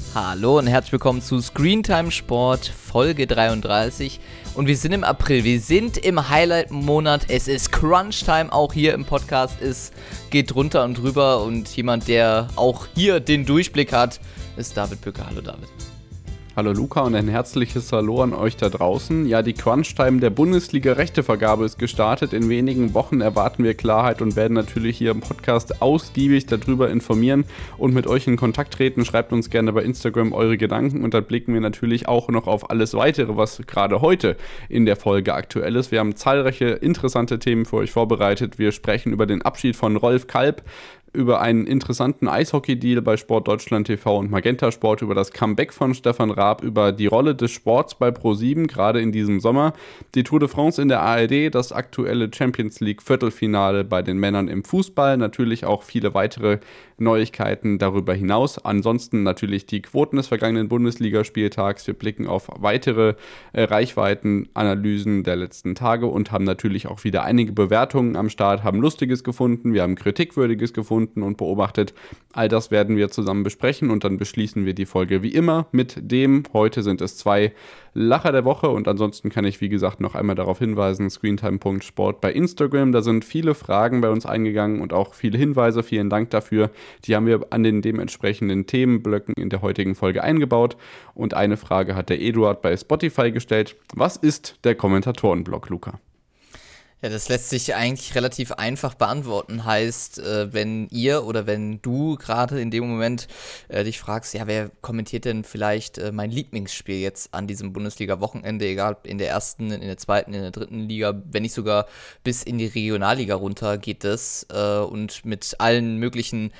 Hallo und herzlich willkommen zu Screentime Sport Folge 33 und wir sind im April, wir sind im Highlight-Monat, es ist Crunch-Time, auch hier im Podcast, es geht drunter und drüber und jemand, der auch hier den Durchblick hat, ist David Bücke. Hallo David. Hallo Luca und ein herzliches Hallo an euch da draußen. Ja, die Crunch-Time der Bundesliga-Rechtevergabe ist gestartet. In wenigen Wochen erwarten wir Klarheit und werden natürlich hier im Podcast ausgiebig darüber informieren und mit euch in Kontakt treten. Schreibt uns gerne bei Instagram eure Gedanken und dann blicken wir natürlich auch noch auf alles Weitere, was gerade heute in der Folge aktuell ist. Wir haben zahlreiche interessante Themen für euch vorbereitet. Wir sprechen über den Abschied von Rolf Kalb, über einen interessanten Eishockey-Deal bei Sport Deutschland TV und Magenta Sport, über das Comeback von Stefan Raab, über die Rolle des Sports bei Pro7, gerade in diesem Sommer, die Tour de France in der ARD, das aktuelle Champions League Viertelfinale bei den Männern im Fußball, natürlich auch viele weitere Neuigkeiten darüber hinaus. Ansonsten natürlich die Quoten des vergangenen Bundesligaspieltags. Wir blicken auf weitere Reichweitenanalysen der letzten Tage und haben natürlich auch wieder einige Bewertungen am Start, haben Lustiges gefunden, wir haben Kritikwürdiges gefunden und beobachtet. All das werden wir zusammen besprechen und dann beschließen wir die Folge wie immer mit dem, heute sind es 2 Lacher der Woche und ansonsten kann ich wie gesagt noch einmal darauf hinweisen, screentime.sport bei Instagram, da sind viele Fragen bei uns eingegangen und auch viele Hinweise, vielen Dank dafür. Die haben wir an den dementsprechenden Themenblöcken in der heutigen Folge eingebaut und eine Frage hat der Eduard bei Spotify gestellt. Was ist der Kommentatorenblock, Luca? Ja, das lässt sich eigentlich relativ einfach beantworten. Heißt, wenn ihr oder wenn du gerade in dem Moment dich fragst, ja, wer kommentiert denn vielleicht mein Lieblingsspiel jetzt an diesem Bundesliga-Wochenende, egal in der ersten, in der zweiten, in der dritten Liga, wenn nicht sogar bis in die Regionalliga runter geht das und mit allen möglichen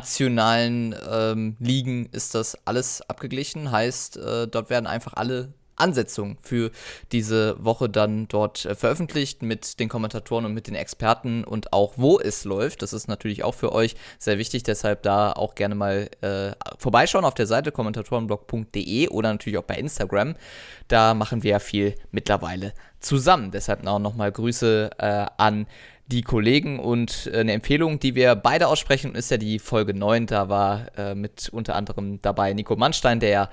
nationalen Ligen ist das alles abgeglichen. Heißt, dort werden einfach alle Ansetzung für diese Woche dann dort veröffentlicht mit den Kommentatoren und mit den Experten und auch wo es läuft. Das ist natürlich auch für euch sehr wichtig, deshalb da auch gerne mal vorbeischauen auf der Seite kommentatorenblog.de oder natürlich auch bei Instagram. Da machen wir ja viel mittlerweile zusammen. Deshalb auch nochmal Grüße an die Kollegen und eine Empfehlung, die wir beide aussprechen, ist ja die Folge 9. Da war mit unter anderem dabei Nico Mannstein, der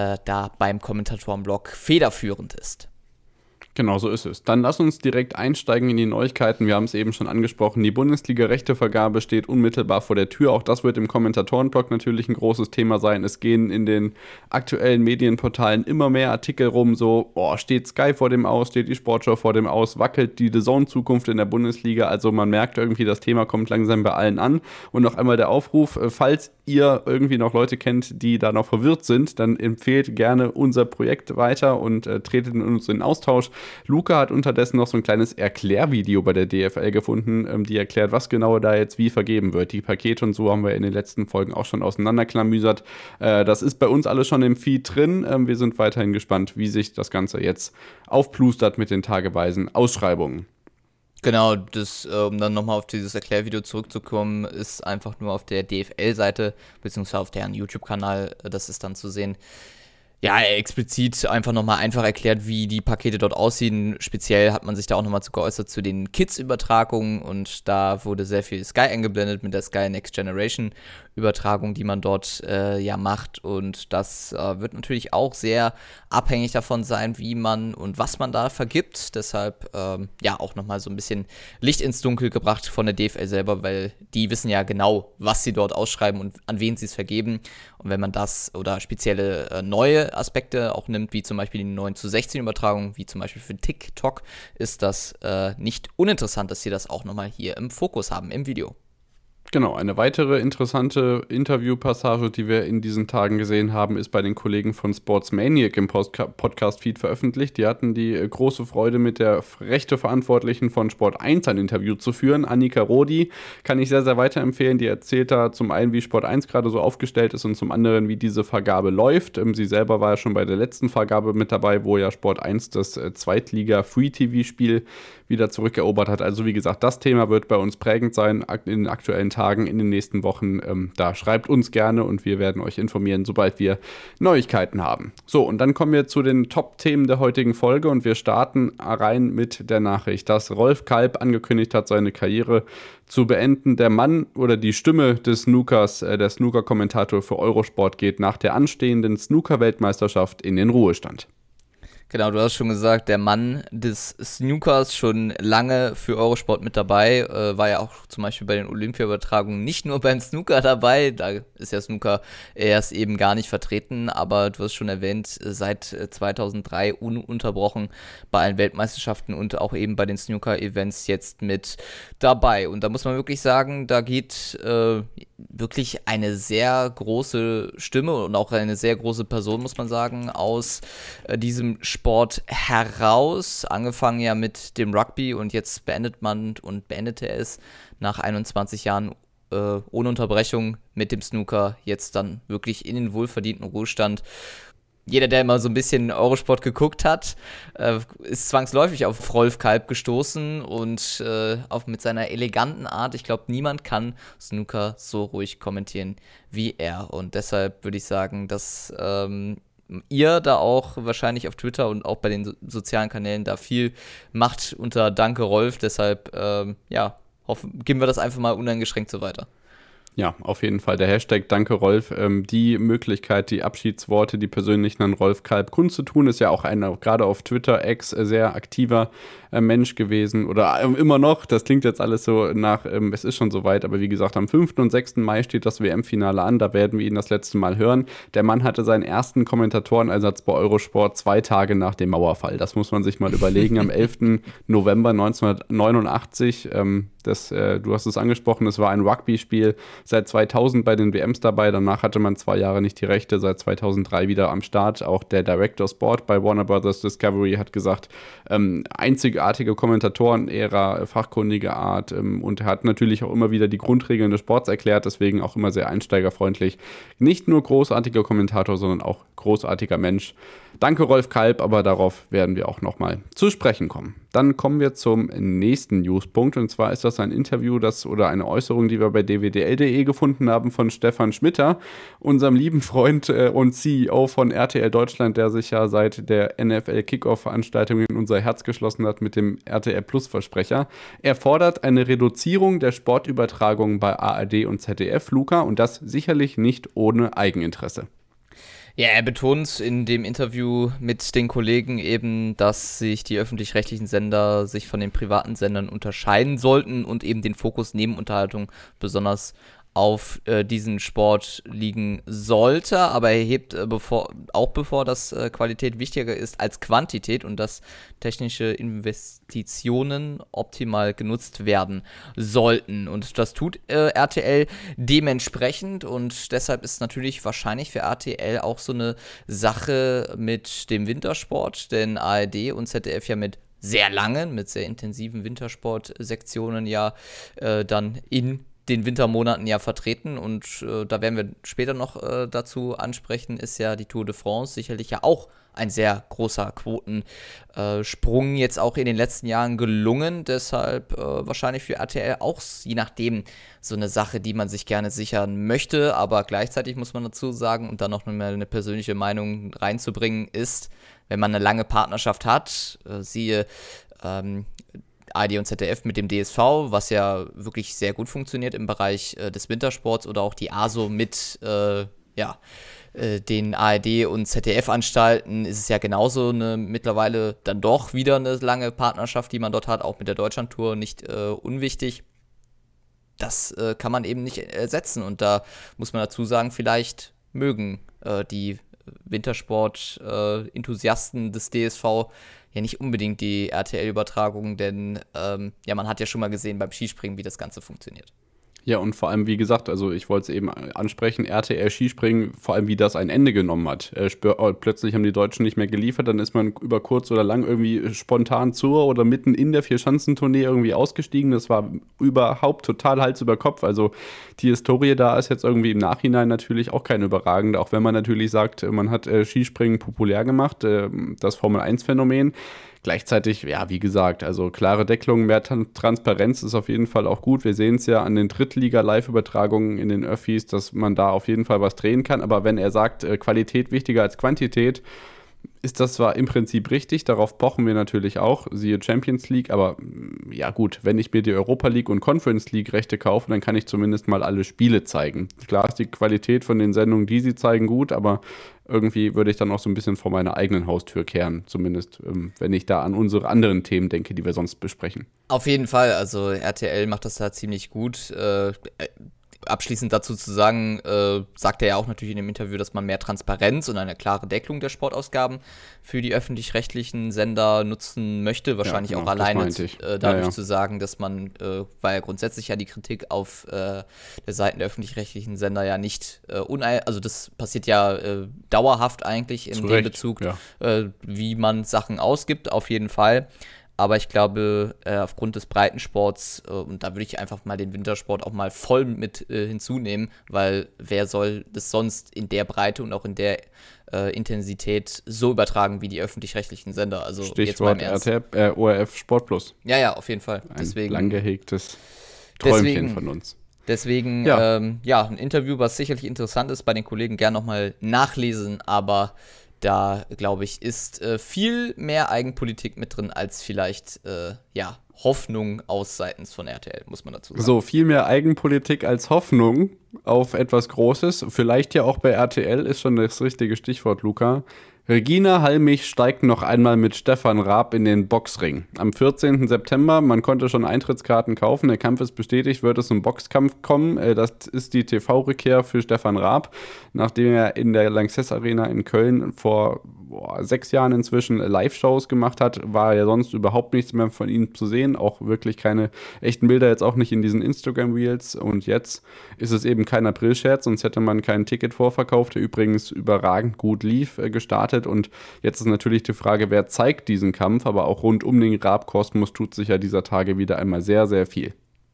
da beim Kommentatorenblog federführend ist. Genau, so ist es. Dann lass uns direkt einsteigen in die Neuigkeiten. Wir haben es eben schon angesprochen. Die Bundesliga-Rechtevergabe steht unmittelbar vor der Tür. Auch das wird im Kommentatorenblog natürlich ein großes Thema sein. Es gehen in den aktuellen Medienportalen immer mehr Artikel rum, so, steht Sky vor dem Aus, steht die Sportschau vor dem Aus, wackelt die DAZN-Zukunft in der Bundesliga. Also man merkt irgendwie, das Thema kommt langsam bei allen an. Und noch einmal der Aufruf, falls ihr irgendwie noch Leute kennt, die da noch verwirrt sind, dann empfehlt gerne unser Projekt weiter und tretet in uns in Austausch. Luca hat unterdessen noch so ein kleines Erklärvideo bei der DFL gefunden, die erklärt, was genau da jetzt wie vergeben wird. Die Pakete und so haben wir in den letzten Folgen auch schon auseinanderklamüsert. Das ist bei uns alles schon im Feed drin. Wir sind weiterhin gespannt, wie sich das Ganze jetzt aufplustert mit den tageweisen Ausschreibungen. Genau, das, um dann nochmal auf dieses Erklärvideo zurückzukommen, ist einfach nur auf der DFL-Seite, beziehungsweise auf deren YouTube-Kanal, das ist dann zu sehen. Ja, explizit einfach nochmal einfach erklärt, wie die Pakete dort aussehen. Speziell hat man sich da auch nochmal geäußert zu den Kids-Übertragungen und da wurde sehr viel Sky eingeblendet mit der Sky Next Generation Übertragung, die man dort macht und das wird natürlich auch sehr abhängig davon sein, wie man und was man da vergibt. Deshalb auch nochmal so ein bisschen Licht ins Dunkel gebracht von der DFL selber, weil die wissen ja genau, was sie dort ausschreiben und an wen sie es vergeben. Und wenn man das oder spezielle neue Aspekte auch nimmt, wie zum Beispiel die 9:16 Übertragung, wie zum Beispiel für TikTok, ist das nicht uninteressant, dass sie das auch nochmal hier im Fokus haben, im Video. Genau, eine weitere interessante Interviewpassage, die wir in diesen Tagen gesehen haben, ist bei den Kollegen von Sportsmaniac im Podcast-Feed veröffentlicht. Die hatten die große Freude, mit der Rechteverantwortlichen von Sport 1 ein Interview zu führen. Annika Rodi kann ich sehr, sehr weiterempfehlen. Die erzählt da zum einen, wie Sport 1 gerade so aufgestellt ist und zum anderen, wie diese Vergabe läuft. Sie selber war ja schon bei der letzten Vergabe mit dabei, wo ja Sport 1 das Zweitliga-Free-TV-Spiel wieder zurückerobert hat. Also wie gesagt, das Thema wird bei uns prägend sein in den aktuellen Tagen. Tagen, in den nächsten Wochen. Da schreibt uns gerne und wir werden euch informieren, sobald wir Neuigkeiten haben. So, und dann kommen wir zu den Top-Themen der heutigen Folge und wir starten rein mit der Nachricht, dass Rolf Kalb angekündigt hat, seine Karriere zu beenden. Der Mann oder die Stimme des Snookers, der Snooker-Kommentator für Eurosport, geht nach der anstehenden Snooker-Weltmeisterschaft in den Ruhestand. Genau, du hast schon gesagt, der Mann des Snookers, schon lange für Eurosport mit dabei, war ja auch zum Beispiel bei den Olympia-Übertragungen nicht nur beim Snooker dabei, da ist ja Snooker erst eben gar nicht vertreten, aber du hast schon erwähnt, seit 2003 ununterbrochen bei allen Weltmeisterschaften und auch eben bei den Snooker-Events jetzt mit dabei. Und da muss man wirklich sagen, da geht wirklich eine sehr große Stimme und auch eine sehr große Person, muss man sagen, aus diesem Sport heraus. Angefangen ja mit dem Rugby und jetzt beendete er es nach 21 Jahren ohne Unterbrechung mit dem Snooker, jetzt dann wirklich in den wohlverdienten Ruhestand. Jeder, der immer so ein bisschen Eurosport geguckt hat, ist zwangsläufig auf Rolf Kalb gestoßen und auch mit seiner eleganten Art. Ich glaube, niemand kann Snooker so ruhig kommentieren wie er. Und deshalb würde ich sagen, dass ihr da auch wahrscheinlich auf Twitter und auch bei den sozialen Kanälen da viel macht unter Danke Rolf. Deshalb, geben wir das einfach mal uneingeschränkt so weiter. Ja, auf jeden Fall. Der Hashtag Danke Rolf, die Möglichkeit, die Abschiedsworte, die persönlichen an Rolf Kalb kundzutun, ist ja auch gerade auf Twitter sehr aktiver Mensch gewesen oder immer noch. Das klingt jetzt alles so nach, es ist schon soweit, aber wie gesagt, am 5. und 6. Mai steht das WM-Finale an, da werden wir ihn das letzte Mal hören. Der Mann hatte seinen ersten Kommentatoreneinsatz bei Eurosport 2 Tage nach dem Mauerfall. Das muss man sich mal überlegen. Am 11. November 1989, du hast es angesprochen, es war ein Rugby-Spiel, seit 2000 bei den WMs dabei, danach hatte man 2 Jahre nicht die Rechte, seit 2003 wieder am Start. Auch der Director Sport bei Warner Brothers Discovery hat gesagt, einzigartige Kommentatoren-Ära, fachkundige Art, und er hat natürlich auch immer wieder die Grundregeln des Sports erklärt, deswegen auch immer sehr einsteigerfreundlich. Nicht nur großartiger Kommentator, sondern auch großartiger Mensch. Danke Rolf Kalb, aber darauf werden wir auch nochmal zu sprechen kommen. Dann kommen wir zum nächsten Newspunkt und zwar ist das ein Interview oder eine Äußerung, die wir bei dwdl.de gefunden haben von Stefan Schmitter, unserem lieben Freund und CEO von RTL Deutschland, der sich ja seit der NFL-Kickoff-Veranstaltung in unser Herz geschlossen hat mit dem RTL-Plus-Versprecher. Er fordert eine Reduzierung der Sportübertragungen bei ARD und ZDF, Luca, und das sicherlich nicht ohne Eigeninteresse. Ja, er betont in dem Interview mit den Kollegen eben, dass sich die öffentlich-rechtlichen Sender sich von den privaten Sendern unterscheiden sollten und eben den Fokus neben Unterhaltung besonders auf diesen Sport liegen sollte, aber er hebt bevor, dass Qualität wichtiger ist als Quantität und dass technische Investitionen optimal genutzt werden sollten. Und das tut RTL dementsprechend und deshalb ist natürlich wahrscheinlich für RTL auch so eine Sache mit dem Wintersport, denn ARD und ZDF ja mit sehr langen, mit sehr intensiven Wintersportsektionen ja dann in den Wintermonaten ja vertreten und da werden wir später noch dazu ansprechen, ist ja die Tour de France sicherlich ja auch ein sehr großer Quotensprung jetzt auch in den letzten Jahren gelungen, deshalb wahrscheinlich für RTL auch je nachdem so eine Sache, die man sich gerne sichern möchte, aber gleichzeitig muss man dazu sagen und dann noch mal eine persönliche Meinung reinzubringen ist, wenn man eine lange Partnerschaft hat, siehe ARD und ZDF mit dem DSV, was ja wirklich sehr gut funktioniert im Bereich des Wintersports oder auch die ASO mit den ARD und ZDF-Anstalten ist es ja genauso mittlerweile dann doch wieder eine lange Partnerschaft, die man dort hat, auch mit der Deutschlandtour nicht unwichtig. Das kann man eben nicht ersetzen und da muss man dazu sagen, vielleicht mögen die Wintersport-Enthusiasten des DSV ja nicht unbedingt die RTL-Übertragung, denn man hat ja schon mal gesehen beim Skispringen, wie das Ganze funktioniert. Ja, und vor allem, wie gesagt, also ich wollte es eben ansprechen, RTL Skispringen, vor allem wie das ein Ende genommen hat. Plötzlich haben die Deutschen nicht mehr geliefert, dann ist man über kurz oder lang irgendwie spontan zur oder mitten in der Vierschanzentournee irgendwie ausgestiegen. Das war überhaupt total Hals über Kopf. Also die Historie da ist jetzt irgendwie im Nachhinein natürlich auch keine überragende, auch wenn man natürlich sagt, man hat Skispringen populär gemacht, das Formel-1-Phänomen. Gleichzeitig, ja, wie gesagt, also klare Deckelung, mehr Transparenz ist auf jeden Fall auch gut. Wir sehen es ja an den Drittliga-Live-Übertragungen in den Öffis, dass man da auf jeden Fall was drehen kann. Aber wenn er sagt, Qualität wichtiger als Quantität, ist das zwar im Prinzip richtig, darauf pochen wir natürlich auch, siehe Champions League, aber ja gut, wenn ich mir die Europa League und Conference League Rechte kaufe, dann kann ich zumindest mal alle Spiele zeigen. Klar ist die Qualität von den Sendungen, die sie zeigen, gut, aber irgendwie würde ich dann auch so ein bisschen vor meiner eigenen Haustür kehren, zumindest wenn ich da an unsere anderen Themen denke, die wir sonst besprechen. Auf jeden Fall, also RTL macht das da ziemlich gut. Abschließend dazu zu sagen, sagt er ja auch natürlich in dem Interview, dass man mehr Transparenz und eine klare Deckelung der Sportausgaben für die öffentlich-rechtlichen Sender nutzen möchte. Wahrscheinlich ja, genau, auch alleine dadurch ja. zu sagen, dass man, weil ja grundsätzlich ja die Kritik auf der Seiten der öffentlich-rechtlichen Sender ja nicht also das passiert ja dauerhaft eigentlich in dem Bezug, wie man Sachen ausgibt, auf jeden Fall. Aber ich glaube, aufgrund des Breitensports, und da würde ich einfach mal den Wintersport auch mal voll mit hinzunehmen, weil wer soll das sonst in der Breite und auch in der Intensität so übertragen wie die öffentlich-rechtlichen Sender? Also Stichwort ORF Sport Plus. Ja, auf jeden Fall. Ein lang gehegtes Träumchen von uns. Deswegen, ein Interview, was sicherlich interessant ist, bei den Kollegen gerne nochmal nachlesen, aber da, glaube ich, ist viel mehr Eigenpolitik mit drin als vielleicht, Hoffnung aus seitens von RTL, muss man dazu sagen. So, viel mehr Eigenpolitik als Hoffnung auf etwas Großes. Vielleicht ja auch bei RTL, ist schon das richtige Stichwort, Luca. Regina Halmich steigt noch einmal mit Stefan Raab in den Boxring. Am 14. September, man konnte schon Eintrittskarten kaufen, der Kampf ist bestätigt, wird es zum Boxkampf kommen. Das ist die TV-Rückkehr für Stefan Raab, nachdem er in der Lanxess Arena in Köln vor 6 Jahren inzwischen Live-Shows gemacht hat, war ja sonst überhaupt nichts mehr von ihm zu sehen, auch wirklich keine echten Bilder, jetzt auch nicht in diesen Instagram-Reels, und jetzt ist es eben kein Aprilscherz, sonst hätte man kein Ticket vorverkauft, der übrigens überragend gut lief, gestartet, und jetzt ist natürlich die Frage, wer zeigt diesen Kampf, aber auch rund um den Raab-Kosmos tut sich ja dieser Tage wieder einmal sehr, sehr viel.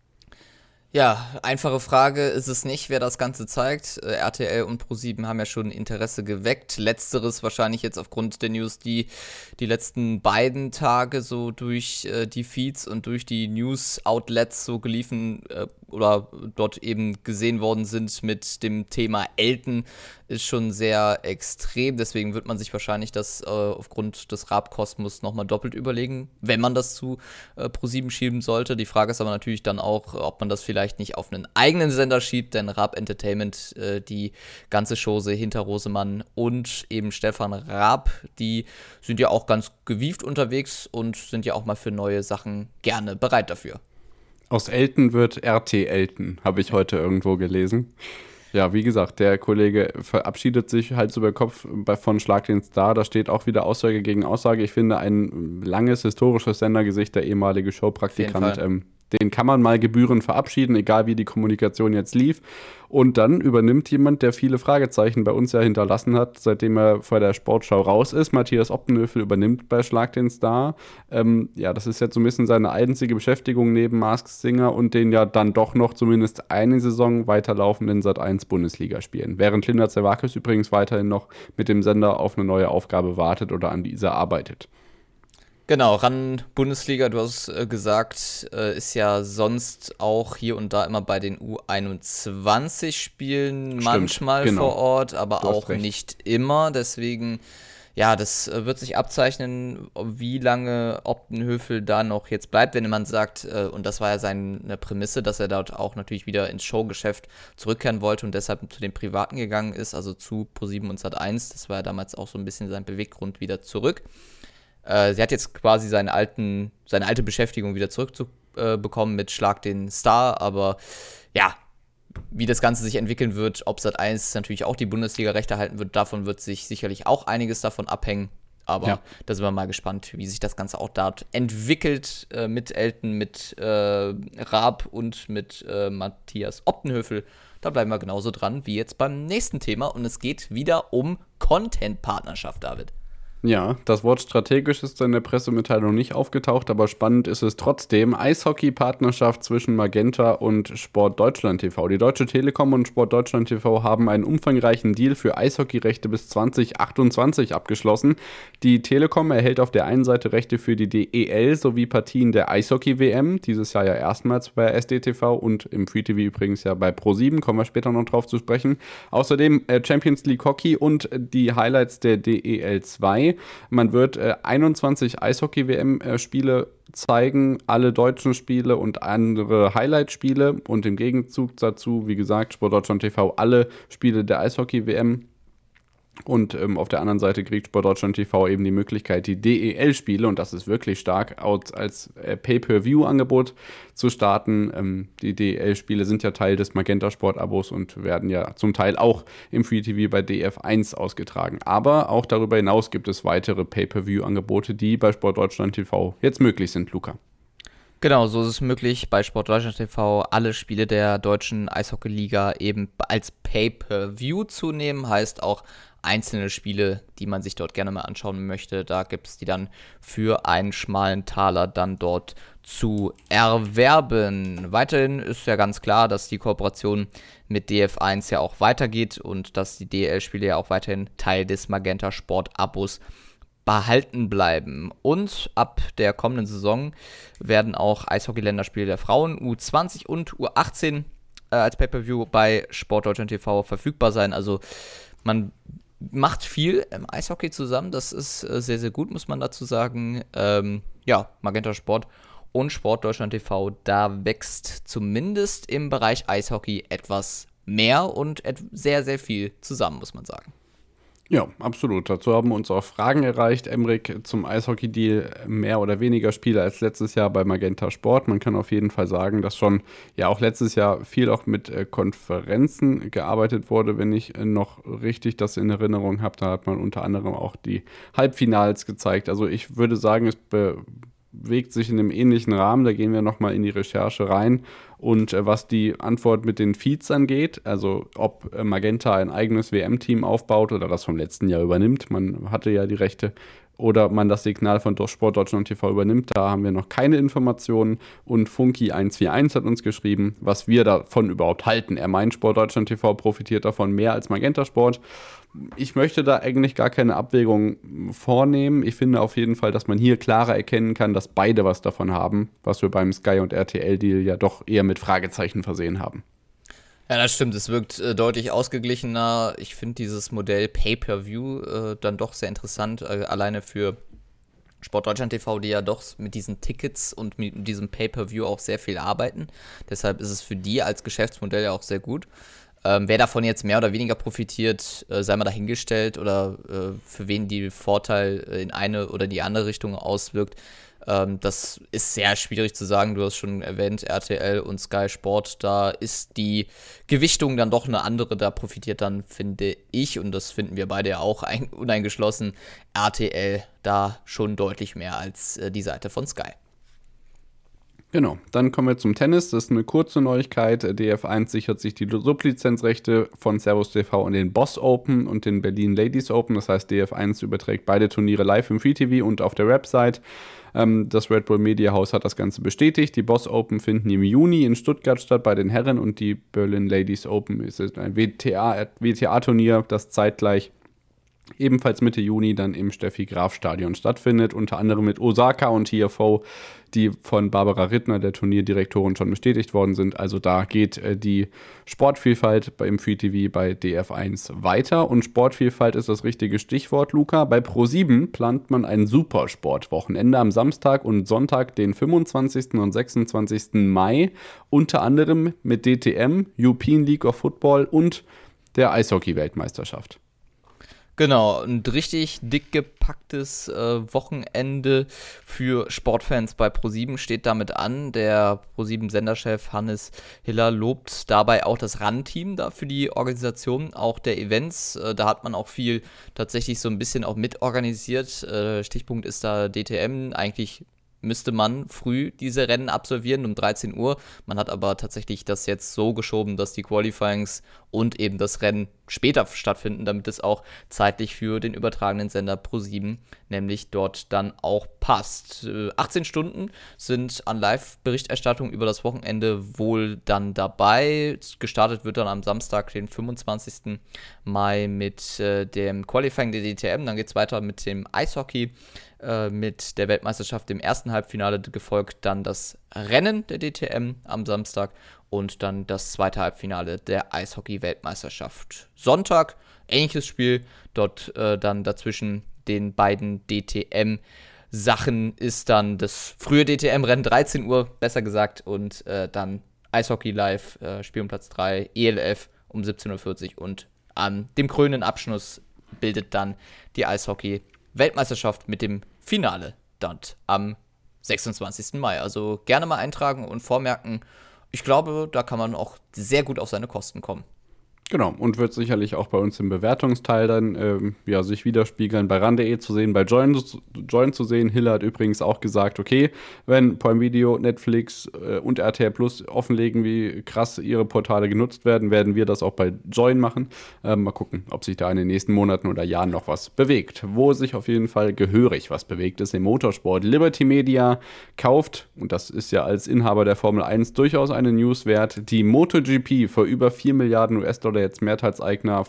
Ja, einfache Frage ist es nicht, wer das Ganze zeigt. RTL und ProSieben haben ja schon Interesse geweckt. Letzteres wahrscheinlich jetzt aufgrund der News, die letzten beiden Tage so durch die Feeds und durch die News-Outlets so geliefen oder dort eben gesehen worden sind mit dem Thema Elton, ist schon sehr extrem. Deswegen wird man sich wahrscheinlich das aufgrund des Raab-Kosmos nochmal doppelt überlegen, wenn man das zu ProSieben schieben sollte. Die Frage ist aber natürlich dann auch, ob man das vielleicht nicht auf einen eigenen Sender schiebt, denn Raab Entertainment, die ganze Chose hinter Rosemann und eben Stefan Raab, die sind ja auch ganz gewieft unterwegs und sind ja auch mal für neue Sachen gerne bereit dafür. Aus Elton wird RT-Elton, habe ich heute irgendwo gelesen. Ja, wie gesagt, der Kollege verabschiedet sich Hals über Kopf von Schlag den Star. Da steht auch wieder Aussage gegen Aussage. Ich finde, ein langes historisches Sendergesicht, der ehemalige Showpraktikant, den kann man mal gebührend verabschieden, egal wie die Kommunikation jetzt lief. Und dann übernimmt jemand, der viele Fragezeichen bei uns ja hinterlassen hat, seitdem er vor der Sportschau raus ist. Matthias Optenhöfel übernimmt bei Schlag den Star. Das ist jetzt so ein bisschen seine einzige Beschäftigung neben Masked Singer und den ja dann doch noch zumindest eine Saison weiterlaufenden Sat.1 Bundesliga spielen. Während Linda Zervakis übrigens weiterhin noch mit dem Sender auf eine neue Aufgabe wartet oder an dieser arbeitet. Genau, RAN Bundesliga, du hast gesagt, ist ja sonst auch hier und da immer bei den U21-Spielen manchmal vor Ort, aber auch nicht immer. Deswegen, ja, das wird sich abzeichnen, wie lange Optenhöfel da noch jetzt bleibt, wenn man sagt, und das war ja seine Prämisse, dass er dort auch natürlich wieder ins Showgeschäft zurückkehren wollte und deshalb zu den Privaten gegangen ist, also zu ProSieben und Sat.1. Das war ja damals auch so ein bisschen sein Beweggrund wieder zurück. Sie hat jetzt quasi seine alte Beschäftigung wieder zurückbekommen mit Schlag den Star, aber ja, wie das Ganze sich entwickeln wird, ob Sat.1 natürlich auch die Bundesliga-Rechte halten wird, davon wird sich sicherlich auch einiges davon abhängen, aber da sind wir mal gespannt, wie sich das Ganze auch dort entwickelt mit Elton, mit Raab und mit Matthias Optenhöfel. Da bleiben wir genauso dran wie jetzt beim nächsten Thema und es geht wieder um Content-Partnerschaft, David. Ja, das Wort strategisch ist in der Pressemitteilung nicht aufgetaucht, aber spannend ist es trotzdem. Eishockey-Partnerschaft zwischen Magenta und Sport Deutschland TV. Die Deutsche Telekom und Sport Deutschland TV haben einen umfangreichen Deal für Eishockeyrechte bis 2028 abgeschlossen. Die Telekom erhält auf der einen Seite Rechte für die DEL sowie Partien der Eishockey-WM, dieses Jahr ja erstmals bei SDTV und im Free TV übrigens ja bei Pro7, kommen wir später noch drauf zu sprechen. Außerdem Champions League Hockey und die Highlights der DEL 2. Man wird 21 Eishockey-WM-Spiele zeigen, alle deutschen Spiele und andere Highlight-Spiele und im Gegenzug dazu, wie gesagt, Sport Deutschland TV alle Spiele der Eishockey-WM. Und auf der anderen Seite kriegt Sport Deutschland TV eben die Möglichkeit, die DEL-Spiele, und das ist wirklich stark, als Pay-Per-View-Angebot zu starten. Die DEL-Spiele sind ja Teil des Magenta-Sport-Abos und werden ja zum Teil auch im Free TV bei DF1 ausgetragen. Aber auch darüber hinaus gibt es weitere Pay-Per-View-Angebote, die bei Sport Deutschland TV jetzt möglich sind, Luca. Genau, so ist es möglich, bei Sport Deutschland TV alle Spiele der deutschen Eishockey-Liga eben als Pay-Per-View zu nehmen, heißt auch einzelne Spiele, die man sich dort gerne mal anschauen möchte, da gibt es die dann für einen schmalen Taler dann dort zu erwerben. Weiterhin ist ja ganz klar, dass die Kooperation mit DF1 ja auch weitergeht und dass die DL-Spiele ja auch weiterhin Teil des Magenta Sport-Abos behalten bleiben. Und ab der kommenden Saison werden auch Eishockey-Länderspiele der Frauen U20 und U18 als Pay-Per-View bei Sport Deutschland TV verfügbar sein. Also man macht viel im Eishockey zusammen. Das ist sehr, sehr gut, muss man dazu sagen. Magenta Sport und Sport Deutschland TV, da wächst zumindest im Bereich Eishockey etwas mehr und sehr, sehr viel zusammen, muss man sagen. Ja, absolut. Dazu haben uns auch Fragen erreicht, Emrik, zum Eishockey-Deal mehr oder weniger Spiele als letztes Jahr bei Magenta Sport. Man kann auf jeden Fall sagen, dass schon ja auch letztes Jahr viel auch mit Konferenzen gearbeitet wurde, wenn ich noch richtig das in Erinnerung habe. Da hat man unter anderem auch die Halbfinals gezeigt. Also ich würde sagen, es bewegt sich in einem ähnlichen Rahmen. Da gehen wir nochmal in die Recherche rein. Und was die Antwort mit den Feeds angeht, also ob Magenta ein eigenes WM-Team aufbaut oder das vom letzten Jahr übernimmt, man hatte ja die Rechte, oder man das Signal von Sport Deutschland TV übernimmt, da haben wir noch keine Informationen. Und Funky141 hat uns geschrieben, was wir davon überhaupt halten. Er meint, Sport Deutschland TV profitiert davon mehr als Magenta Sport. Ich möchte da eigentlich gar keine Abwägung vornehmen. Ich finde auf jeden Fall, dass man hier klarer erkennen kann, dass beide was davon haben, was wir beim Sky- und RTL-Deal ja doch eher mit Fragezeichen versehen haben. Ja, das stimmt. Es wirkt deutlich ausgeglichener. Ich finde dieses Modell Pay-Per-View dann doch sehr interessant, alleine für Sport Deutschland TV, die ja doch mit diesen Tickets und mit diesem Pay-Per-View auch sehr viel arbeiten. Deshalb ist es für die als Geschäftsmodell ja auch sehr gut. Wer davon jetzt mehr oder weniger profitiert, sei mal dahingestellt, oder für wen die Vorteil in eine oder die andere Richtung auswirkt, das ist sehr schwierig zu sagen. Du hast schon erwähnt, RTL und Sky Sport, da ist die Gewichtung dann doch eine andere. Da profitiert dann, finde ich, und das finden wir beide ja auch uneingeschlossen, RTL da schon deutlich mehr als die Seite von Sky. Genau, dann kommen wir zum Tennis. Das ist eine kurze Neuigkeit. DF1 sichert sich die Sublizenzrechte von Servus TV und den Boss Open und den Berlin Ladies Open. Das heißt, DF1 überträgt beide Turniere live im Free TV und auf der Website. Das Red Bull Media House hat das Ganze bestätigt. Die Boss Open finden im Juni in Stuttgart statt bei den Herren und die Berlin Ladies Open ist ein WTA-Turnier, das zeitgleich ebenfalls Mitte Juni dann im Steffi-Graf-Stadion stattfindet, unter anderem mit Osaka und TFO, die von Barbara Rittner, der Turnierdirektorin, schon bestätigt worden sind. Also da geht die Sportvielfalt im Free TV bei DF1 weiter. Und Sportvielfalt ist das richtige Stichwort, Luca. Bei Pro7 plant man ein Supersportwochenende am Samstag und Sonntag, den 25. und 26. Mai, unter anderem mit DTM, European League of Football und der Eishockey-Weltmeisterschaft. Genau, ein richtig dick gepacktes Wochenende für Sportfans bei ProSieben steht damit an. Der ProSieben-Senderchef Hannes Hiller lobt dabei auch das RAN-Team da für die Organisation auch der Events. Da hat man auch viel tatsächlich so ein bisschen auch mitorganisiert. Stichpunkt ist da DTM. Eigentlich müsste man früh diese Rennen absolvieren um 13 Uhr. Man hat aber tatsächlich das jetzt so geschoben, dass die Qualifyings und eben das Rennen später stattfinden, damit es auch zeitlich für den übertragenen Sender ProSieben nämlich dort dann auch passt. 18 Stunden sind an Live-Berichterstattung über das Wochenende wohl dann dabei. Gestartet wird dann am Samstag, den 25. Mai mit dem Qualifying der DTM. Dann geht es weiter mit dem Eishockey, mit der Weltmeisterschaft im ersten Halbfinale, gefolgt dann das Rennen der DTM am Samstag und dann das zweite Halbfinale der Eishockey-Weltmeisterschaft. Sonntag, ähnliches Spiel, dort dann dazwischen den beiden DTM-Sachen ist dann das frühe DTM-Rennen, 13 Uhr, besser gesagt, und dann Eishockey live, Spiel um Platz 3, ELF um 17:40 Uhr und an dem krönenden Abschluss bildet dann die Eishockey-Weltmeisterschaft mit dem Finale dann am 26. Mai. Also gerne mal eintragen und vormerken. Ich glaube, da kann man auch sehr gut auf seine Kosten kommen. Genau, und wird sicherlich auch bei uns im Bewertungsteil dann sich widerspiegeln, bei RAN.de zu sehen, bei Join zu sehen. Hille hat übrigens auch gesagt, okay, wenn Prime Video, Netflix und RTL Plus offenlegen, wie krass ihre Portale genutzt werden, werden wir das auch bei Join machen. Mal gucken, ob sich da in den nächsten Monaten oder Jahren noch was bewegt. Wo sich auf jeden Fall gehörig was bewegt, ist im Motorsport. Liberty Media kauft, und das ist ja als Inhaber der Formel 1 durchaus eine News wert, die MotoGP für über 4 Milliarden US-Dollar jetzt Mehrteilseigner.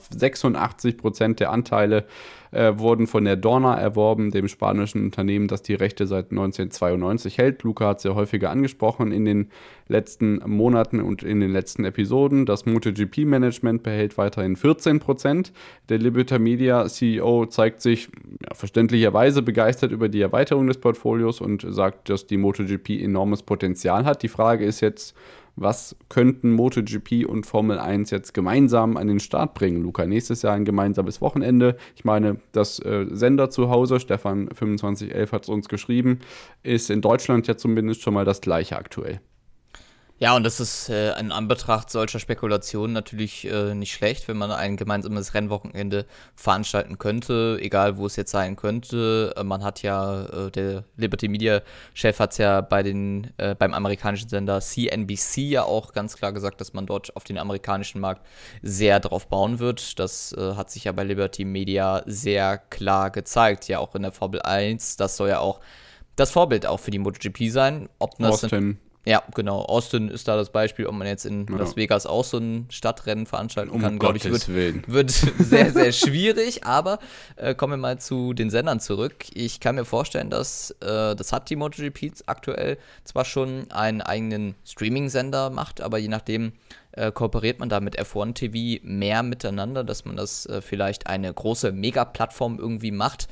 86% der Anteile wurden von der Dorna erworben, dem spanischen Unternehmen, das die Rechte seit 1992 hält. Luca hat es ja häufiger angesprochen in den letzten Monaten und in den letzten Episoden. Das MotoGP-Management behält weiterhin 14%. Der Liberty Media CEO zeigt sich verständlicherweise begeistert über die Erweiterung des Portfolios und sagt, dass die MotoGP enormes Potenzial hat. Die Frage ist jetzt, was könnten MotoGP und Formel 1 jetzt gemeinsam an den Start bringen, Luca? Nächstes Jahr ein gemeinsames Wochenende. Ich meine, das Sender zu Hause, Stefan 2511 hat es uns geschrieben, ist in Deutschland ja zumindest schon mal das gleiche aktuell. Ja, und das ist in Anbetracht solcher Spekulationen natürlich nicht schlecht, wenn man ein gemeinsames Rennwochenende veranstalten könnte, egal wo es jetzt sein könnte. Man hat ja, der Liberty Media Chef hat es ja beim amerikanischen Sender CNBC ja auch ganz klar gesagt, dass man dort auf den amerikanischen Markt sehr drauf bauen wird. Das hat sich ja bei Liberty Media sehr klar gezeigt, ja auch in der Formel 1. Das soll ja auch das Vorbild auch für die MotoGP sein. Austin. Ja, genau. Austin ist da das Beispiel, ob man jetzt in Las Vegas auch so ein Stadtrennen veranstalten kann, glaube ich, wird sehr, sehr schwierig. Aber kommen wir mal zu den Sendern zurück. Ich kann mir vorstellen, dass das hat die MotoGP aktuell zwar schon einen eigenen Streaming-Sender macht, aber je nachdem kooperiert man da mit F1 TV mehr miteinander, dass man das vielleicht eine große Mega-Plattform irgendwie macht.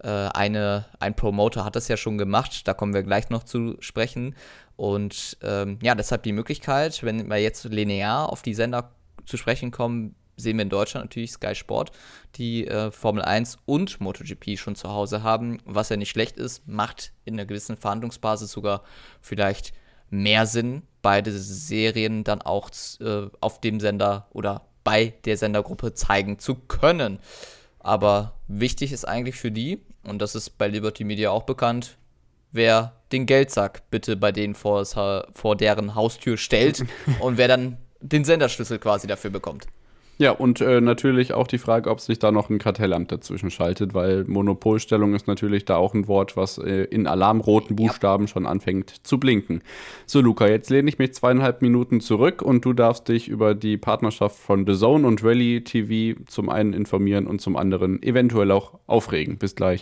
Ein Promoter hat das ja schon gemacht, da kommen wir gleich noch zu sprechen. Und deshalb die Möglichkeit, wenn wir jetzt linear auf die Sender zu sprechen kommen, sehen wir in Deutschland natürlich Sky Sport, die Formel 1 und MotoGP schon zu Hause haben, was ja nicht schlecht ist, macht in einer gewissen Verhandlungsbasis sogar vielleicht mehr Sinn, beide Serien dann auch auf dem Sender oder bei der Sendergruppe zeigen zu können. Aber wichtig ist eigentlich für die, und das ist bei Liberty Media auch bekannt, wer den Geldsack bitte bei denen vor deren Haustür stellt und wer dann den Senderschlüssel quasi dafür bekommt. Ja, und natürlich auch die Frage, ob sich da noch ein Kartellamt dazwischen schaltet, weil Monopolstellung ist natürlich da auch ein Wort, was in alarmroten Buchstaben schon anfängt zu blinken. So, Luca, jetzt lehne ich mich 2,5 Minuten zurück und du darfst dich über die Partnerschaft von The Zone und Rally TV zum einen informieren und zum anderen eventuell auch aufregen. Bis gleich.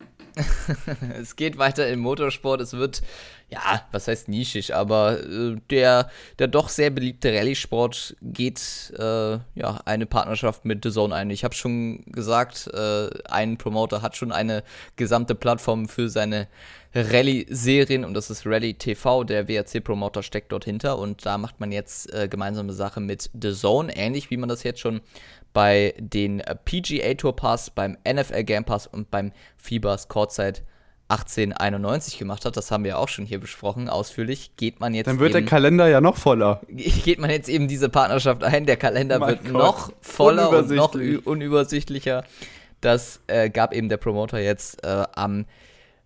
Es geht weiter im Motorsport. Es wird, ja, was heißt nischig, aber der doch sehr beliebte Rallye-Sport geht eine Partnerschaft mit The Zone ein. Ich habe schon gesagt, ein Promoter hat schon eine gesamte Plattform für seine Rallye-Serien und das ist Rally TV, der WRC-Promoter steckt dort hinter und da macht man jetzt gemeinsame Sache mit The Zone, ähnlich wie man das jetzt schon bei den PGA Tour Pass, beim NFL Game Pass und beim FIBA's Courtside 1891 gemacht hat. Das haben wir auch schon hier besprochen, ausführlich. Dann wird der Kalender ja noch voller. Geht man jetzt eben diese Partnerschaft ein, der Kalender wird noch voller und noch unübersichtlicher. Das gab eben der Promoter jetzt am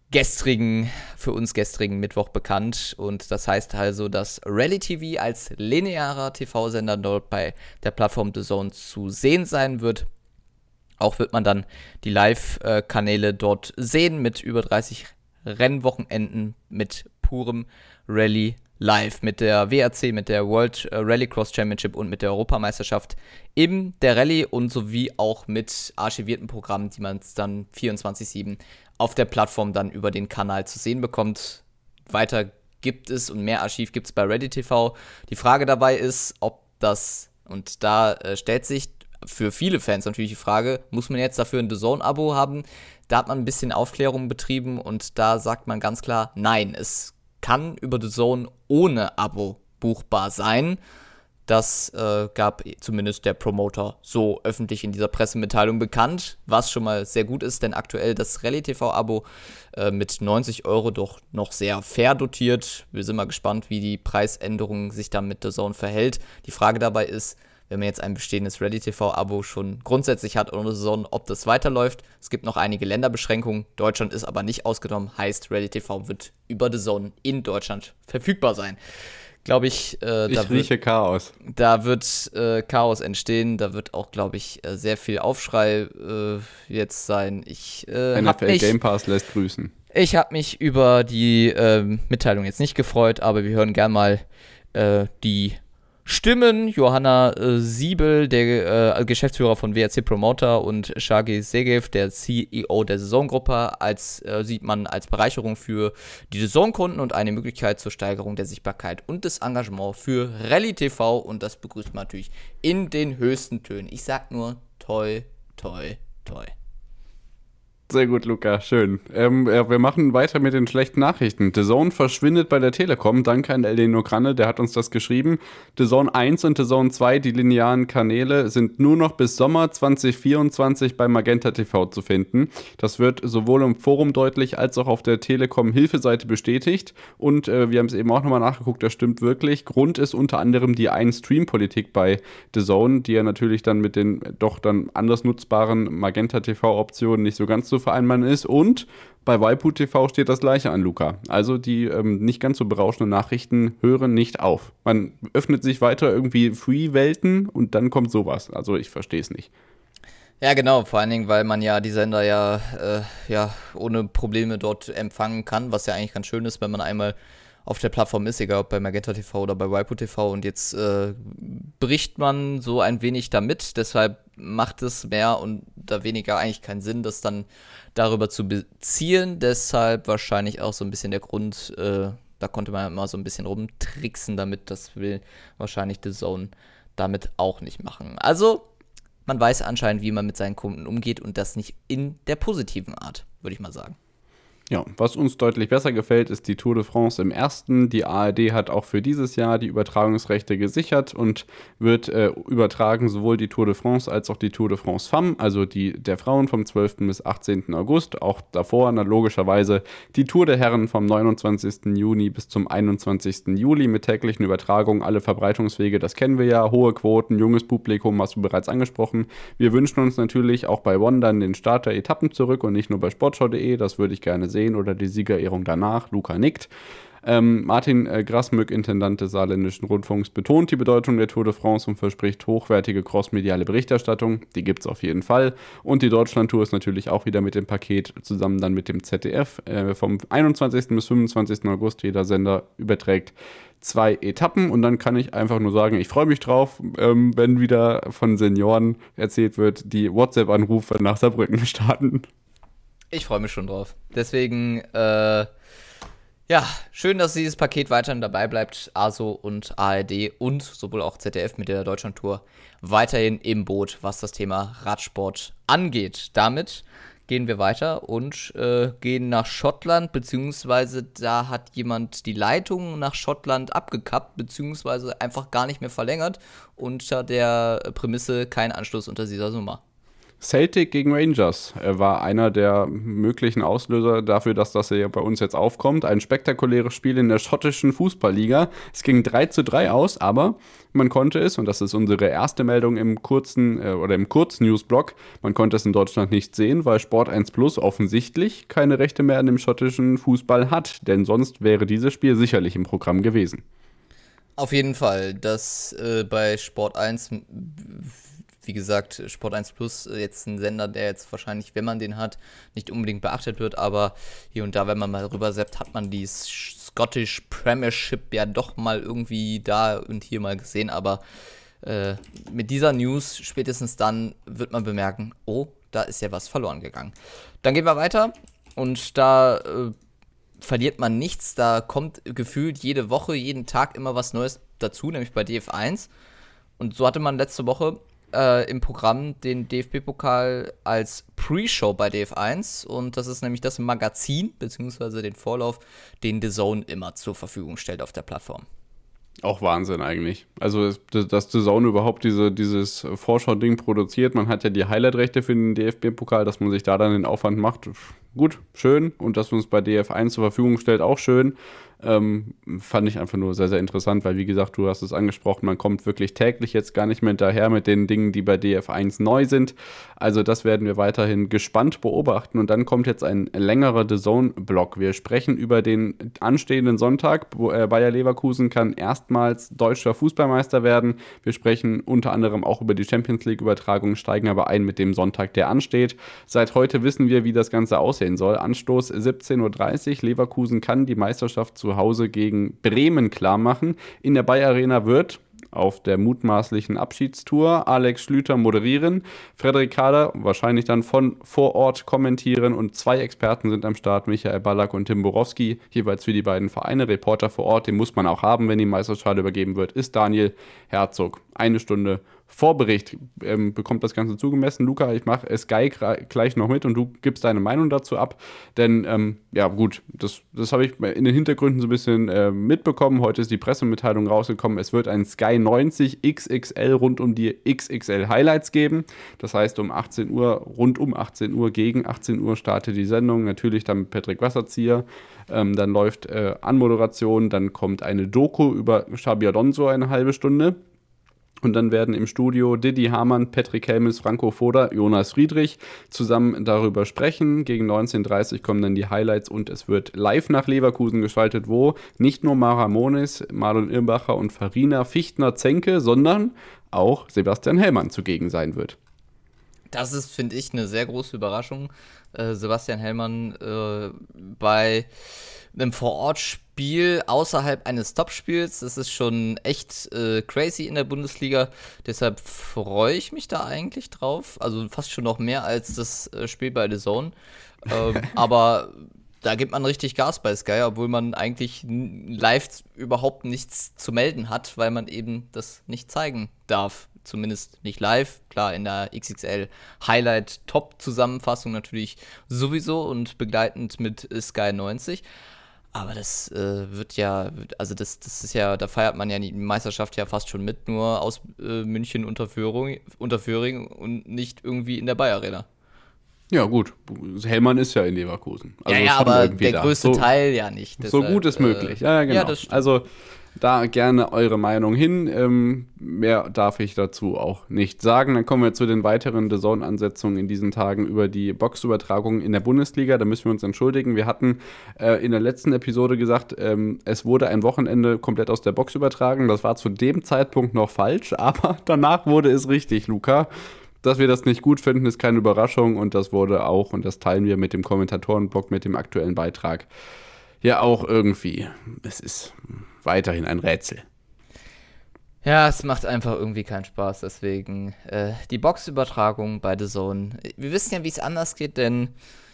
für uns gestrigen Mittwoch bekannt. Und das heißt also, dass Rally TV als linearer TV-Sender dort bei der Plattform DAZN zu sehen sein wird. Auch wird man dann die Live-Kanäle dort sehen mit über 30 Rennwochenenden mit purem Rally live, mit der WRC, mit der World Rallycross Championship und mit der Europameisterschaft in der Rallye und sowie auch mit archivierten Programmen, die man dann 24/7 auf der Plattform dann über den Kanal zu sehen bekommt. Weiter gibt es und mehr Archiv gibt es bei Ready TV. Die Frage dabei ist, ob das, und da stellt sich für viele Fans natürlich die Frage, muss man jetzt dafür ein DAZN-Abo haben? Da hat man ein bisschen Aufklärung betrieben und da sagt man ganz klar, nein, es kann über DAZN ohne Abo buchbar sein. Das gab zumindest der Promoter so öffentlich in dieser Pressemitteilung bekannt, was schon mal sehr gut ist, denn aktuell das Rally TV-Abo mit 90 € doch noch sehr fair dotiert. Wir sind mal gespannt, wie die Preisänderung sich dann mit DAZN verhält. Die Frage dabei ist, wenn man jetzt ein bestehendes Rally TV-Abo schon grundsätzlich hat ohne DAZN, ob das weiterläuft. Es gibt noch einige Länderbeschränkungen. Deutschland ist aber nicht ausgenommen. Heißt, Rally TV wird über DAZN in Deutschland verfügbar sein. Glaube ich, ich rieche Chaos. Da wird Chaos entstehen. Da wird auch, glaube ich, sehr viel Aufschrei jetzt sein. NFL Game Pass lässt grüßen. Ich habe mich über die Mitteilung jetzt nicht gefreut, aber wir hören gern mal die Stimmen. Johanna Siebel, der Geschäftsführer von WRC Promoter, und Shagi Segev, der CEO der DAZN-Gruppe, sieht man als Bereicherung für die DAZN-Kunden und eine Möglichkeit zur Steigerung der Sichtbarkeit und des Engagements für Rally TV, und das begrüßt man natürlich in den höchsten Tönen. Ich sag nur toi, toi, toi. Sehr gut, Luca, schön. Wir machen weiter mit den schlechten Nachrichten. DAZN verschwindet bei der Telekom. Danke an Eldino Kranne, der hat uns das geschrieben. DAZN 1 und DAZN 2, die linearen Kanäle, sind nur noch bis Sommer 2024 bei Magenta TV zu finden. Das wird sowohl im Forum deutlich als auch auf der Telekom-Hilfeseite bestätigt. Und wir haben es eben auch nochmal nachgeguckt, das stimmt wirklich. Grund ist unter anderem die Ein-Stream-Politik bei DAZN, die ja natürlich dann mit den doch dann anders nutzbaren Magenta TV-Optionen nicht so ganz so vereinbaren ist, und bei Waipu TV steht das Gleiche an, Luca. Also die nicht ganz so berauschenden Nachrichten hören nicht auf. Man öffnet sich weiter irgendwie Free-Welten und dann kommt sowas. Also ich verstehe es nicht. Ja, genau, vor allen Dingen, weil man ja die Sender ja ohne Probleme dort empfangen kann, was ja eigentlich ganz schön ist, wenn man einmal auf der Plattform ist, egal ob bei Magenta TV oder bei Waipu TV, und jetzt bricht man so ein wenig damit, deshalb macht es mehr und da weniger eigentlich keinen Sinn, das dann darüber zu beziehen, deshalb wahrscheinlich auch so ein bisschen der Grund, da konnte man immer so ein bisschen rumtricksen damit, das will wahrscheinlich DAZN damit auch nicht machen. Also, man weiß anscheinend, wie man mit seinen Kunden umgeht, und das nicht in der positiven Art, würde ich mal sagen. Ja, was uns deutlich besser gefällt, ist die Tour de France im ersten. Die ARD hat auch für dieses Jahr die Übertragungsrechte gesichert und wird übertragen sowohl die Tour de France als auch die Tour de France Femmes, also die der Frauen vom 12. bis 18. August. Auch davor logischerweise die Tour der Herren vom 29. Juni bis zum 21. Juli mit täglichen Übertragungen. Alle Verbreitungswege, das kennen wir ja. Hohe Quoten, junges Publikum, hast du bereits angesprochen. Wir wünschen uns natürlich auch bei One dann den Start der Etappen zurück und nicht nur bei sportschau.de. Das würde ich gerne sehen, oder die Siegerehrung danach. Luca nickt. Martin Grasmück, Intendant des Saarländischen Rundfunks, betont die Bedeutung der Tour de France und verspricht hochwertige crossmediale Berichterstattung. Die gibt es auf jeden Fall. Und die Deutschlandtour ist natürlich auch wieder mit dem Paket, zusammen dann mit dem ZDF. Vom 21. bis 25. August, jeder Sender überträgt 2 Etappen, und dann kann ich einfach nur sagen, ich freue mich drauf, wenn wieder von Senioren erzählt wird, die WhatsApp-Anrufe nach Saarbrücken starten. Ich freue mich schon drauf. Deswegen, schön, dass dieses Paket weiterhin dabei bleibt. ASO und ARD und sowohl auch ZDF mit der Deutschlandtour weiterhin im Boot, was das Thema Radsport angeht. Damit gehen wir weiter und gehen nach Schottland, beziehungsweise da hat jemand die Leitung nach Schottland abgekappt, beziehungsweise einfach gar nicht mehr verlängert, unter der Prämisse kein Anschluss unter dieser Nummer. Celtic gegen Rangers war einer der möglichen Auslöser dafür, dass das hier bei uns jetzt aufkommt. Ein spektakuläres Spiel in der schottischen Fußballliga. Es ging 3:3 aus, aber man konnte es, und das ist unsere erste Meldung im im Kurznewsblock, man konnte es in Deutschland nicht sehen, weil Sport 1 Plus offensichtlich keine Rechte mehr an dem schottischen Fußball hat, denn sonst wäre dieses Spiel sicherlich im Programm gewesen. Auf jeden Fall, dass bei Sport 1, wie gesagt, Sport 1 Plus jetzt ein Sender, der jetzt wahrscheinlich, wenn man den hat, nicht unbedingt beachtet wird, aber hier und da, wenn man mal rüber zappt, hat man die Scottish Premiership ja doch mal irgendwie da und hier mal gesehen, aber mit dieser News spätestens dann wird man bemerken, oh, da ist ja was verloren gegangen. Dann gehen wir weiter und da verliert man nichts, da kommt gefühlt jede Woche, jeden Tag immer was Neues dazu, nämlich bei DF1. Und so hatte man letzte Woche im Programm den DFB-Pokal als Pre-Show bei DF1 und das ist nämlich das Magazin, beziehungsweise den Vorlauf, den DAZN immer zur Verfügung stellt auf der Plattform. Auch Wahnsinn eigentlich. Also, dass DAZN überhaupt dieses Vorschau-Ding produziert. Man hat ja die Highlight-Rechte für den DFB-Pokal, dass man sich da dann den Aufwand macht. Gut, schön. Und dass man es bei DF1 zur Verfügung stellt, auch schön. Fand ich einfach nur sehr, sehr interessant, weil, wie gesagt, du hast es angesprochen, man kommt wirklich täglich jetzt gar nicht mehr hinterher mit den Dingen, die bei DF1 neu sind. Also das werden wir weiterhin gespannt beobachten. Und dann kommt jetzt ein längerer DAZN-Block. Wir sprechen über den anstehenden Sonntag. Bayer Leverkusen kann erstmals deutscher Fußballmeister werden. Wir sprechen unter anderem auch über die Champions-League-Übertragung, steigen aber ein mit dem Sonntag, der ansteht. Seit heute wissen wir, wie das Ganze aussehen soll. Anstoß 17:30 Uhr. Leverkusen kann die Meisterschaft zu Hause gegen Bremen klar machen. In der Bayer Arena wird auf der mutmaßlichen Abschiedstour Alex Schlüter moderieren, Frederik Kader wahrscheinlich dann von vor Ort kommentieren und 2 Experten sind am Start, Michael Ballack und Tim Borowski, jeweils für die beiden Vereine. Reporter vor Ort, den muss man auch haben, wenn die Meisterschale übergeben wird, ist Daniel Herzog. 1 Stunde Vorbericht bekommt das Ganze zugemessen. Luca, ich mache Sky gleich noch mit und du gibst deine Meinung dazu ab. Denn, ja gut, das habe ich in den Hintergründen so ein bisschen mitbekommen. Heute ist die Pressemitteilung rausgekommen. Es wird ein Sky 90 XXL rund um die XXL Highlights geben. Das heißt, um 18 Uhr, rund um 18 Uhr, gegen 18 Uhr startet die Sendung. Natürlich dann mit Patrick Wasserzieher. Dann läuft Anmoderation, dann kommt eine Doku über Xabi Alonso eine halbe Stunde. Und dann werden im Studio Didi Hamann, Patrick Helmes, Franco Foda, Jonas Friedrich zusammen darüber sprechen. Gegen 19:30 kommen dann die Highlights und es wird live nach Leverkusen geschaltet, wo nicht nur Mara Monis, Marlon Irmbacher und Farina Fichtner-Zenke, sondern auch Sebastian Hellmann zugegen sein wird. Das ist, finde ich, eine sehr große Überraschung. Sebastian Hellmann bei einem Vorortspiel außerhalb eines Topspiels, das ist schon echt crazy in der Bundesliga. Deshalb freue ich mich da eigentlich drauf. Also fast schon noch mehr als das Spiel bei DAZN. Aber da gibt man richtig Gas bei Sky, obwohl man eigentlich live überhaupt nichts zu melden hat, weil man eben das nicht zeigen darf. Zumindest nicht live. Klar, in der XXL Highlight-Top-Zusammenfassung natürlich sowieso und begleitend mit Sky 90. Aber das wird ja, also das ist ja, da feiert man ja die Meisterschaft ja fast schon mit, nur aus München Unterföhring und nicht irgendwie in der Bayer Arena. Ja, gut. Hellmann ist ja in Leverkusen. Also ja, aber der größte Teil ja nicht. Deshalb, so gut ist möglich. Ja, genau. Ja, das stimmt. Also da gerne eure Meinung hin. Mehr darf ich dazu auch nicht sagen. Dann kommen wir zu den weiteren DAZN-Ansetzungen in diesen Tagen über die Boxübertragung in der Bundesliga. Da müssen wir uns entschuldigen. Wir hatten in der letzten Episode gesagt, es wurde ein Wochenende komplett aus der Box übertragen. Das war zu dem Zeitpunkt noch falsch, aber danach wurde es richtig, Luca. Dass wir das nicht gut finden, ist keine Überraschung und das wurde auch, und das teilen wir mit dem Kommentatorenblog, mit dem aktuellen Beitrag, ja auch irgendwie. Es ist weiterhin ein Rätsel. Ja, es macht einfach irgendwie keinen Spaß, deswegen die Boxübertragung bei DAZN. Wir wissen ja, wie es anders geht, denn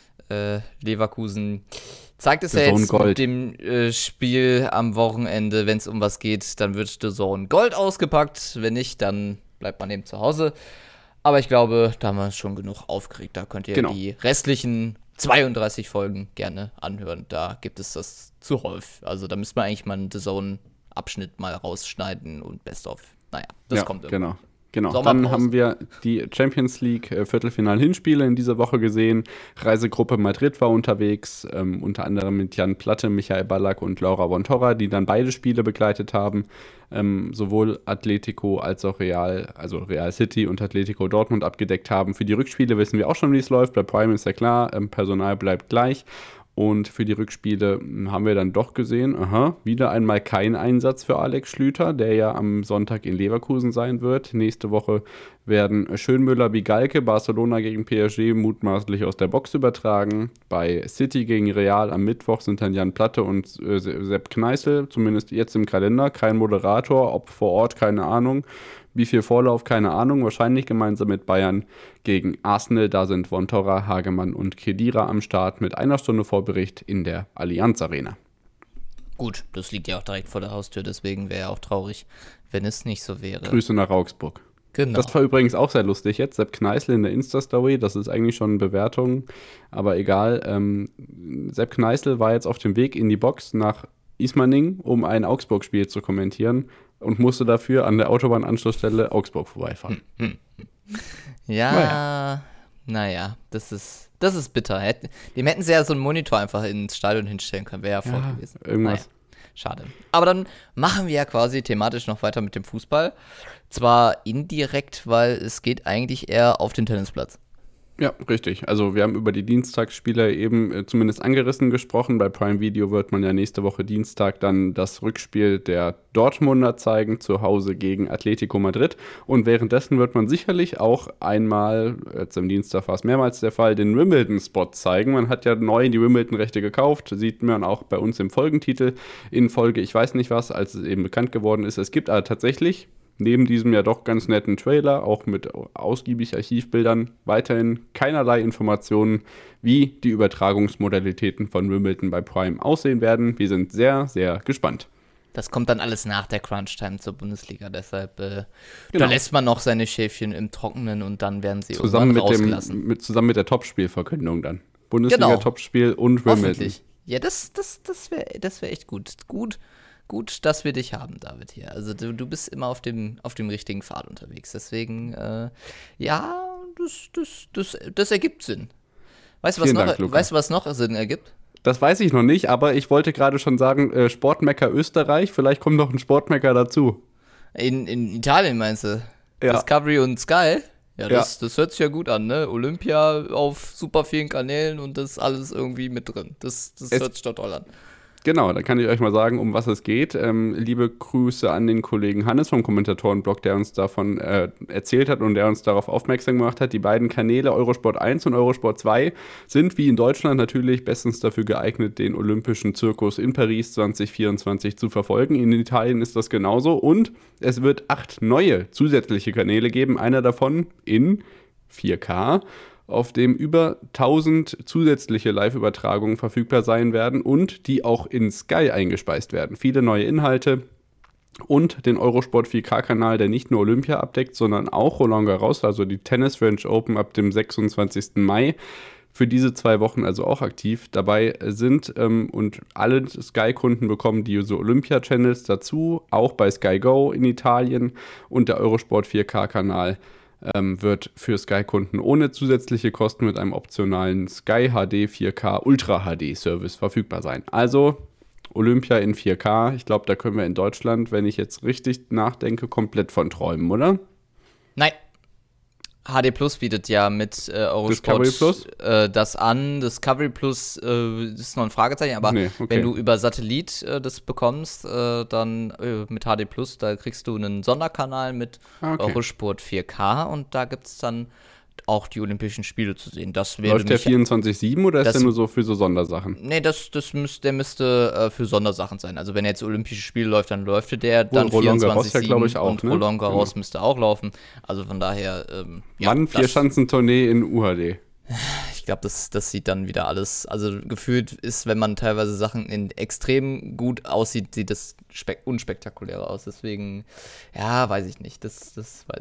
Leverkusen zeigt es ja jetzt mit dem Spiel am Wochenende, wenn es um was geht, dann wird DAZN Gold ausgepackt, wenn nicht, dann bleibt man eben zu Hause. Aber ich glaube, da haben wir uns schon genug aufgeregt. Da könnt ihr die restlichen 32 Folgen gerne anhören. Da gibt es das zuhauf. Also da müsste man eigentlich mal einen DAZN-Abschnitt mal rausschneiden und Best of. Naja, das kommt irgendwie. Genau. Genau, dann haben wir die Champions League Viertelfinal-Hinspiele in dieser Woche gesehen. Reisegruppe Madrid war unterwegs, unter anderem mit Jan Platte, Michael Ballack und Laura von Torra, die dann beide Spiele begleitet haben. Sowohl Atletico als auch Real, also Real City und Atletico Dortmund abgedeckt haben. Für die Rückspiele wissen wir auch schon, wie es läuft. Bei Prime ist ja klar, Personal bleibt gleich. Und für die Rückspiele haben wir dann doch gesehen, wieder einmal kein Einsatz für Alex Schlüter, der ja am Sonntag in Leverkusen sein wird. Nächste Woche werden Schönmüller wie Galke Barcelona gegen PSG mutmaßlich aus der Box übertragen. Bei City gegen Real am Mittwoch sind dann Jan Platte und Sepp Kneißl, zumindest jetzt im Kalender. Kein Moderator, ob vor Ort, keine Ahnung. Wie viel Vorlauf, keine Ahnung. Wahrscheinlich gemeinsam mit Bayern gegen Arsenal. Da sind Von Torra, Hagemann und Khedira am Start mit 1 Stunde Vorbericht in der Allianz Arena. Gut, das liegt ja auch direkt vor der Haustür, deswegen wäre ja auch traurig, wenn es nicht so wäre. Grüße nach Augsburg. Genau. Das war übrigens auch sehr lustig jetzt. Sepp Kneißl in der Insta-Story, das ist eigentlich schon eine Bewertung, aber egal. Sepp Kneißl war jetzt auf dem Weg in die Box nach Ismaning, um ein Augsburg-Spiel zu kommentieren und musste dafür an der Autobahnanschlussstelle Augsburg vorbeifahren. Ja, naja, das ist bitter. Dem hätten sie ja so einen Monitor einfach ins Stadion hinstellen können, wäre ja voll gewesen. Irgendwas. Naja, schade. Aber dann machen wir ja quasi thematisch noch weiter mit dem Fußball. Zwar indirekt, weil es geht eigentlich eher auf den Tennisplatz. Ja, richtig. Also wir haben über die Dienstagsspiele eben zumindest angerissen gesprochen. Bei Prime Video wird man ja nächste Woche Dienstag dann das Rückspiel der Dortmunder zeigen, zu Hause gegen Atletico Madrid. Und währenddessen wird man sicherlich auch einmal, jetzt am Dienstag war es mehrmals der Fall, den Wimbledon-Spot zeigen. Man hat ja neu die Wimbledon-Rechte gekauft, sieht man auch bei uns im Folgentitel in Folge, ich weiß nicht was, als es eben bekannt geworden ist. Es gibt aber tatsächlich neben diesem ja doch ganz netten Trailer, auch mit ausgiebig Archivbildern, weiterhin keinerlei Informationen, wie die Übertragungsmodalitäten von Wimbledon bei Prime aussehen werden. Wir sind sehr, sehr gespannt. Das kommt dann alles nach der Crunch-Time zur Bundesliga, deshalb Genau. Da lässt man noch seine Schäfchen im Trockenen und dann werden sie zusammen irgendwann rausgelassen. Zusammen mit der Topspielverkündung dann. Bundesliga-Topspiel und Wimbledon. Hoffentlich. Ja, das wär echt gut. Gut, dass wir dich haben, David, hier. Also du bist immer auf dem richtigen Pfad unterwegs. Deswegen, ja, das ergibt Sinn. Weißt du, was noch Sinn ergibt? Das weiß ich noch nicht, aber ich wollte gerade schon sagen, Sportmecker Österreich, vielleicht kommt noch ein Sportmecker dazu. In Italien meinst du? Ja. Discovery und Sky? Ja, das hört sich ja gut an, ne? Olympia auf super vielen Kanälen und das alles irgendwie mit drin. Das hört sich doch toll an. Genau, da kann ich euch mal sagen, um was es geht. Liebe Grüße an den Kollegen Hannes vom Kommentatorenblog, der uns davon erzählt hat und der uns darauf aufmerksam gemacht hat. Die beiden Kanäle Eurosport 1 und Eurosport 2 sind wie in Deutschland natürlich bestens dafür geeignet, den Olympischen Zirkus in Paris 2024 zu verfolgen. In Italien ist das genauso und es wird 8 neue zusätzliche Kanäle geben. Einer davon in 4K, auf dem über 1000 zusätzliche Live-Übertragungen verfügbar sein werden und die auch in Sky eingespeist werden. Viele neue Inhalte und den Eurosport 4K-Kanal, der nicht nur Olympia abdeckt, sondern auch Roland Garros, also die Tennis French Open ab dem 26. Mai. Für diese 2 Wochen also auch aktiv dabei sind und alle Sky-Kunden bekommen diese Olympia-Channels dazu, auch bei Sky Go in Italien und der Eurosport 4K-Kanal wird für Sky-Kunden ohne zusätzliche Kosten mit einem optionalen Sky HD 4K Ultra HD Service verfügbar sein. Also Olympia in 4K, ich glaube, da können wir in Deutschland, wenn ich jetzt richtig nachdenke, komplett von träumen, oder? Nein. HD Plus bietet ja mit Eurosport Discovery Plus? Das an. Discovery Plus ist noch ein Fragezeichen, aber Nee, okay. wenn du über Satellit das bekommst, dann mit HD Plus, da kriegst du einen Sonderkanal mit Eurosport 4K und da gibt es dann auch die Olympischen Spiele zu sehen. Das wäre Läuft der 24/7 oder ist der nur so für so Sondersachen? Nee, der müsste für Sondersachen sein. Also wenn jetzt Olympische Spiele läuft, dann läuft der dann Roland Garros 24/7 ja, glaube ich, auch, und ne? Roland Garros Genau. müsste auch laufen. Also von daher, Wann Vierschanzentournee in UHD? ich glaube, das sieht dann wieder alles, also gefühlt ist, wenn man teilweise Sachen in extrem gut aussieht, sieht das unspektakulärer aus. Deswegen, ja, weiß ich nicht. Das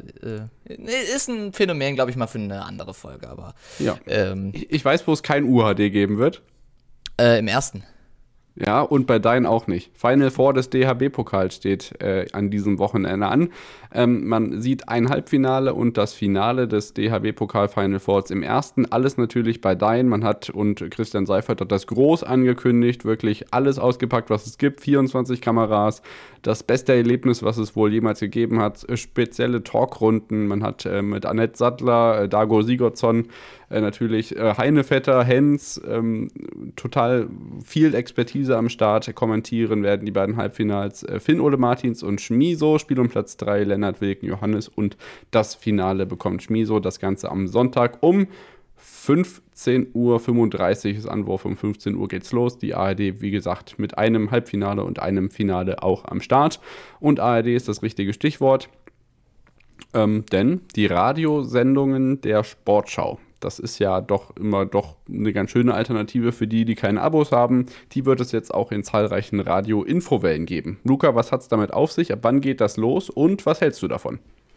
ist ein Phänomen, glaube ich, mal für eine andere Folge. Aber Ja. Ich weiß, wo es kein UHD geben wird. im ersten. Ja, und bei deinen auch nicht. Final Four des DHB-Pokals steht an diesem Wochenende an. Man sieht ein Halbfinale und das Finale des DHB-Pokal Final Fours im ersten. Alles natürlich bei deinen. Man hat, und Christian Seifert hat das groß angekündigt, wirklich alles ausgepackt, was es gibt. 24 Kameras, das beste Erlebnis, was es wohl jemals gegeben hat. Spezielle Talkrunden. Man hat mit Annette Sattler, Dago Sigurdsson, natürlich Heine Vetter, Hens, total viel Expertise am Start. Kommentieren werden die beiden Halbfinals Finn-Ole Martins und Schmiso. Spiel um Platz 3 Lennart Wilken, Johannes, und das Finale bekommt Schmiso. Das Ganze am Sonntag um 15.35 Uhr ist Anwurf, um 15 Uhr geht's los. Die ARD, wie gesagt, mit einem Halbfinale und einem Finale auch am Start. Und ARD ist das richtige Stichwort, denn die Radiosendungen der Sportschau, das ist ja doch immer eine ganz schöne Alternative für die, die keine Abos haben. Die wird es jetzt auch in zahlreichen Radio-Infowellen geben. Luca, was hat es damit auf sich? Ab wann geht das los und was hältst du davon?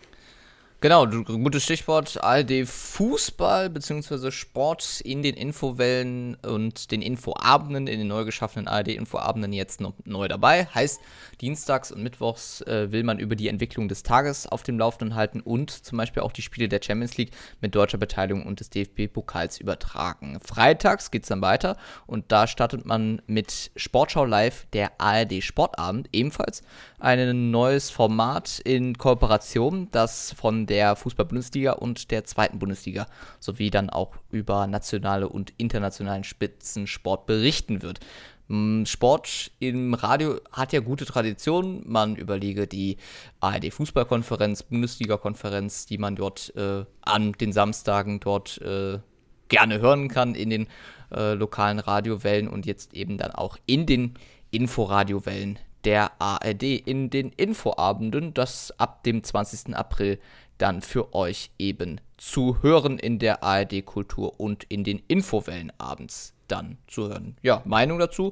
Genau, gutes Stichwort. ARD Fußball bzw. Sport in den Infowellen und den Infoabenden, in den neu geschaffenen ARD-Infoabenden jetzt noch neu dabei. Heißt, dienstags und mittwochs will man über die Entwicklung des Tages auf dem Laufenden halten und zum Beispiel auch die Spiele der Champions League mit deutscher Beteiligung und des DFB-Pokals übertragen. Freitags geht es dann weiter und da startet man mit Sportschau Live, der ARD Sportabend, ebenfalls ein neues Format in Kooperation, das von der Fußball-Bundesliga und der zweiten Bundesliga sowie dann auch über nationale und internationalen Spitzensport berichten wird. Sport im Radio hat ja gute Traditionen. Man überlege die ARD-Fußballkonferenz, Bundesliga-Konferenz, die man dort an den Samstagen dort gerne hören kann in den lokalen Radiowellen und jetzt eben dann auch in den Inforadiowellen der ARD in den Infoabenden, das ab dem 20. April dann für euch eben zu hören in der ARD Kultur und in den Infowellen abends dann zu hören. Ja, Meinung dazu,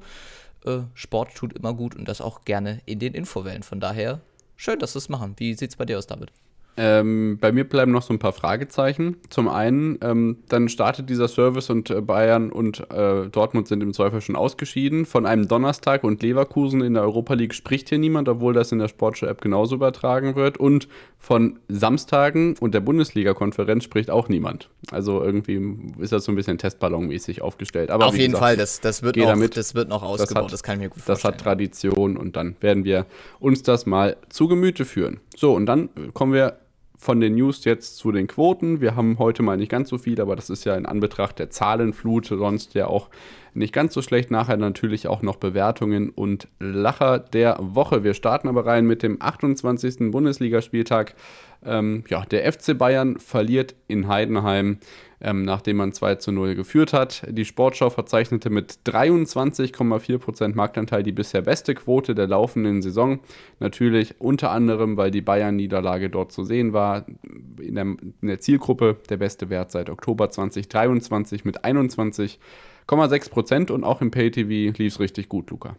Sport tut immer gut und das auch gerne in den Infowellen. Von daher, schön, dass wir es machen. Wie sieht es bei dir aus, David? Bei mir bleiben noch so ein paar Fragezeichen. Zum einen, dann startet dieser Service und Bayern und Dortmund sind im Zweifel schon ausgeschieden. Von einem Donnerstag und Leverkusen in der Europa League spricht hier niemand, obwohl das in der Sportschau-App genauso übertragen wird. Und von Samstagen und der Bundesliga-Konferenz spricht auch niemand. Also irgendwie ist das so ein bisschen testballonmäßig aufgestellt. Aber auf jeden Fall, das wird noch ausgebaut, das kann ich mir gut Das vorstellen. hat Tradition und dann werden wir uns das mal zu Gemüte führen. So, und dann kommen wir von den News jetzt zu den Quoten. Wir haben heute mal nicht ganz so viel, aber das ist ja in Anbetracht der Zahlenflut sonst ja auch nicht ganz so schlecht. Nachher natürlich auch noch Bewertungen und Lacher der Woche. Wir starten aber rein mit dem 28. Bundesligaspieltag. Der FC Bayern verliert in Heidenheim, nachdem man 2:0 geführt hat. Die Sportschau verzeichnete mit 23,4% Marktanteil die bisher beste Quote der laufenden Saison. Natürlich unter anderem, weil die Bayern-Niederlage dort zu sehen war. In der Zielgruppe der beste Wert seit Oktober 2023 mit 21,6% und auch im Pay-TV lief es richtig gut, Luca.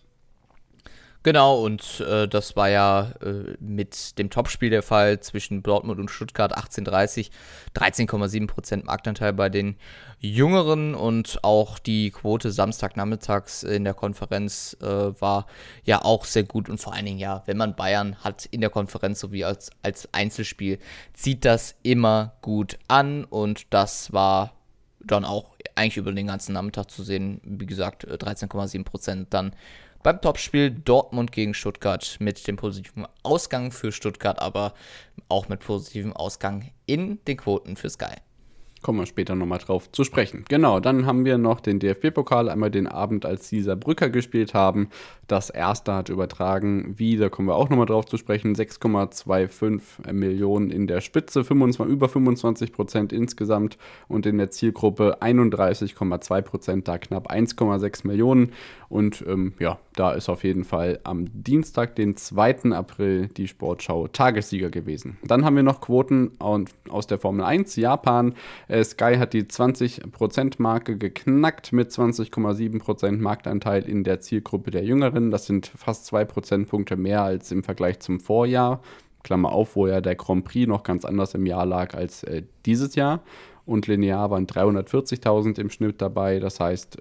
Genau, und das war ja mit dem Topspiel der Fall zwischen Dortmund und Stuttgart 18:30, 13,7% Marktanteil bei den Jüngeren und auch die Quote Samstagnachmittags in der Konferenz war ja auch sehr gut und vor allen Dingen ja, wenn man Bayern hat in der Konferenz sowie als Einzelspiel, zieht das immer gut an und das war dann auch eigentlich über den ganzen Nachmittag zu sehen, wie gesagt 13,7% dann beim Topspiel Dortmund gegen Stuttgart mit dem positiven Ausgang für Stuttgart, aber auch mit positivem Ausgang in den Quoten für Sky. Kommen wir später nochmal drauf zu sprechen. Genau, dann haben wir noch den DFB-Pokal, einmal den Abend, als die Saarbrücker gespielt haben. Das erste hat übertragen, da kommen wir auch nochmal drauf zu sprechen, 6,25 Millionen in der Spitze, über 25% insgesamt und in der Zielgruppe 31,2%, da knapp 1,6 Millionen. Und da ist auf jeden Fall am Dienstag, den 2. April, die Sportschau Tagessieger gewesen. Dann haben wir noch Quoten aus der Formel 1, Japan. Sky hat die 20%-Marke geknackt mit 20,7% Marktanteil in der Zielgruppe der Jüngeren. Das sind fast 2 Prozentpunkte mehr als im Vergleich zum Vorjahr. Klammer auf, wo ja der Grand Prix noch ganz anders im Jahr lag als dieses Jahr. und linear waren 340.000 im Schnitt dabei. Das heißt,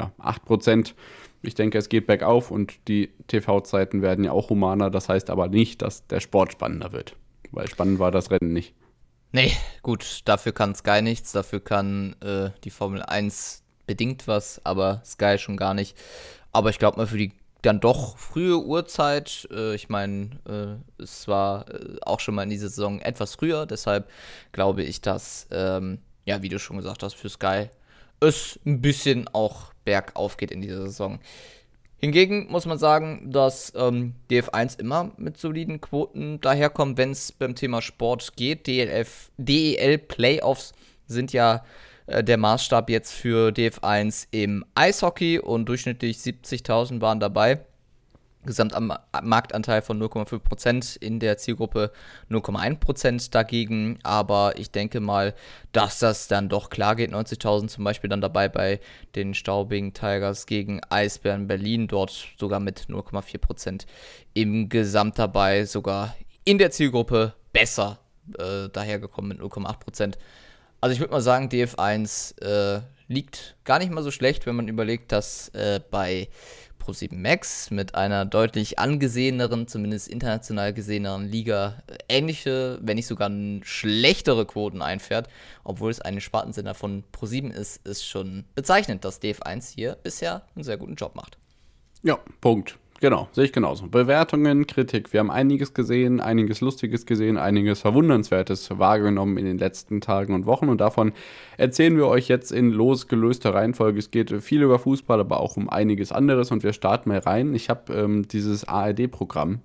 8%. Ich denke, es geht bergauf und die TV-Zeiten werden ja auch humaner. Das heißt aber nicht, dass der Sport spannender wird, weil spannend war das Rennen nicht. Nee, gut, dafür kann Sky nichts, dafür kann die Formel 1 bedingt was, aber Sky schon gar nicht. Aber ich glaube mal für die dann doch frühe Uhrzeit, ich meine, es war auch schon mal in dieser Saison etwas früher, deshalb glaube ich, dass, wie du schon gesagt hast, für Sky es ein bisschen auch bergauf geht in dieser Saison. Hingegen muss man sagen, dass die F1 immer mit soliden Quoten daherkommt, wenn es beim Thema Sport geht. DEL-Playoffs sind ja der Maßstab jetzt für DF1 im Eishockey und durchschnittlich 70.000 waren dabei. Gesamtmarktanteil von 0,5%, in der Zielgruppe 0,1% dagegen, aber ich denke mal, dass das dann doch klar geht. 90.000 zum Beispiel dann dabei bei den Straubing Tigers gegen Eisbären Berlin, dort sogar mit 0,4% im Gesamt dabei, sogar in der Zielgruppe besser dahergekommen mit 0,8%. Also ich würde mal sagen, DF1 liegt gar nicht mal so schlecht, wenn man überlegt, dass bei Pro7 Max mit einer deutlich angeseheneren, zumindest international geseheneren Liga ähnliche, wenn nicht sogar schlechtere Quoten einfährt, obwohl es ein Spartensender von Pro7 ist schon bezeichnend, dass DF1 hier bisher einen sehr guten Job macht. Ja, Punkt. Genau, sehe ich genauso. Bewertungen, Kritik. Wir haben einiges gesehen, einiges Lustiges gesehen, einiges Verwundernswertes wahrgenommen in den letzten Tagen und Wochen. Und davon erzählen wir euch jetzt in losgelöster Reihenfolge. Es geht viel über Fußball, aber auch um einiges anderes. Und wir starten mal rein. Ich habe dieses ARD-Programm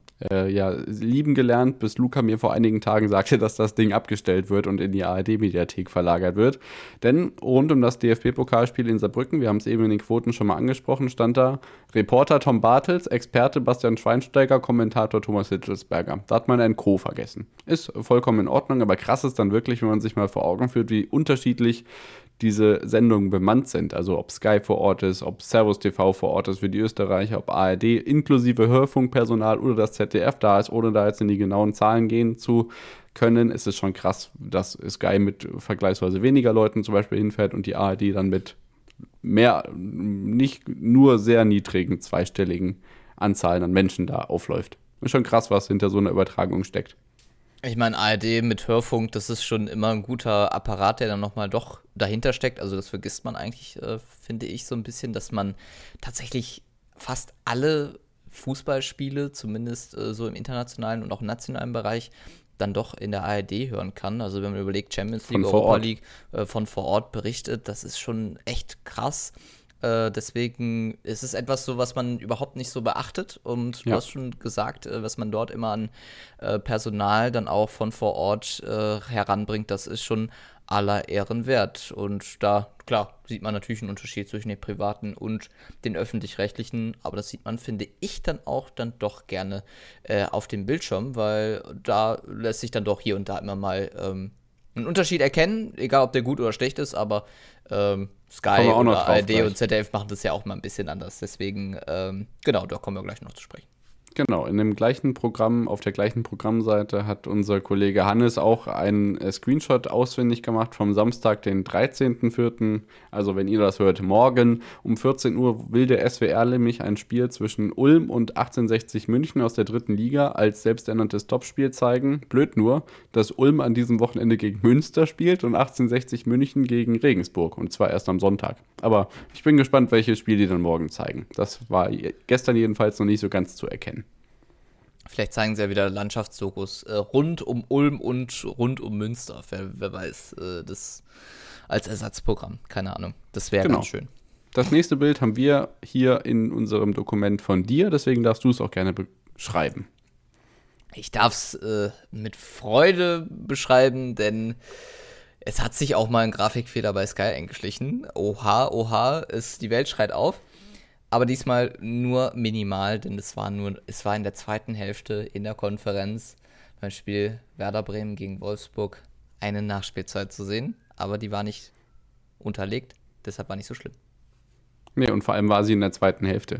lieben gelernt, bis Luca mir vor einigen Tagen sagte, dass das Ding abgestellt wird und in die ARD-Mediathek verlagert wird. Denn rund um das DFB-Pokalspiel in Saarbrücken, wir haben es eben in den Quoten schon mal angesprochen, stand da Reporter Tom Bartels, Experte Bastian Schweinsteiger, Kommentator Thomas Hitzelsberger. Da hat man ein Co. vergessen. Ist vollkommen in Ordnung, aber krass ist dann wirklich, wenn man sich mal vor Augen führt, wie unterschiedlich diese Sendungen bemannt sind. Also ob Sky vor Ort ist, ob Servus TV vor Ort ist für die Österreicher, ob ARD inklusive Hörfunkpersonal oder das ZDF da ist, ohne da jetzt in die genauen Zahlen gehen zu können, ist es schon krass, dass Sky mit vergleichsweise weniger Leuten zum Beispiel hinfährt und die ARD dann mit mehr, nicht nur sehr niedrigen, zweistelligen Anzahlen an Menschen da aufläuft. Ist schon krass, was hinter so einer Übertragung steckt. Ich meine, ARD mit Hörfunk, das ist schon immer ein guter Apparat, der dann nochmal doch dahinter steckt. Also das vergisst man eigentlich, finde ich, so ein bisschen, dass man tatsächlich fast alle Fußballspiele, zumindest so im internationalen und auch im nationalen Bereich, dann doch in der ARD hören kann. Also wenn man überlegt, Champions League, Europa League von vor Ort berichtet, das ist schon echt krass. Deswegen ist es etwas so, was man überhaupt nicht so beachtet. Und du hast schon gesagt, was man dort immer an Personal dann auch von vor Ort heranbringt, das ist schon aller Ehren wert. Und da, klar, sieht man natürlich einen Unterschied zwischen den privaten und den öffentlich-rechtlichen. Aber das sieht man, finde ich, dann auch dann doch gerne auf dem Bildschirm, weil da lässt sich dann doch hier und da immer mal einen Unterschied erkennen, egal ob der gut oder schlecht ist, aber Sky oder ARD und ZDF machen das ja auch mal ein bisschen anders. Deswegen, genau, da kommen wir gleich noch zu sprechen. Genau, in dem gleichen Programm, auf der gleichen Programmseite hat unser Kollege Hannes auch einen Screenshot ausfindig gemacht vom Samstag, den 13.04. Also wenn ihr das hört, morgen um 14 Uhr will der SWR nämlich ein Spiel zwischen Ulm und 1860 München aus der dritten Liga als selbsternanntes Topspiel zeigen. Blöd nur, dass Ulm an diesem Wochenende gegen Münster spielt und 1860 München gegen Regensburg und zwar erst am Sonntag. Aber ich bin gespannt, welches Spiel die dann morgen zeigen. Das war gestern jedenfalls noch nicht so ganz zu erkennen. Vielleicht zeigen sie ja wieder Landschaftsdokus rund um Ulm und rund um Münster. Wer weiß, das als Ersatzprogramm. Keine Ahnung. Das wäre ganz schön. Das nächste Bild haben wir hier in unserem Dokument von dir. Deswegen darfst du es auch gerne beschreiben. Ich darf es mit Freude beschreiben, denn es hat sich auch mal ein Grafikfehler bei Sky eingeschlichen. Oha, die Welt schreit auf. Aber diesmal nur minimal, denn es war in der zweiten Hälfte in der Konferenz beim Spiel Werder Bremen gegen Wolfsburg eine Nachspielzeit zu sehen. Aber die war nicht unterlegt, deshalb war nicht so schlimm. Nee, und vor allem war sie in der zweiten Hälfte.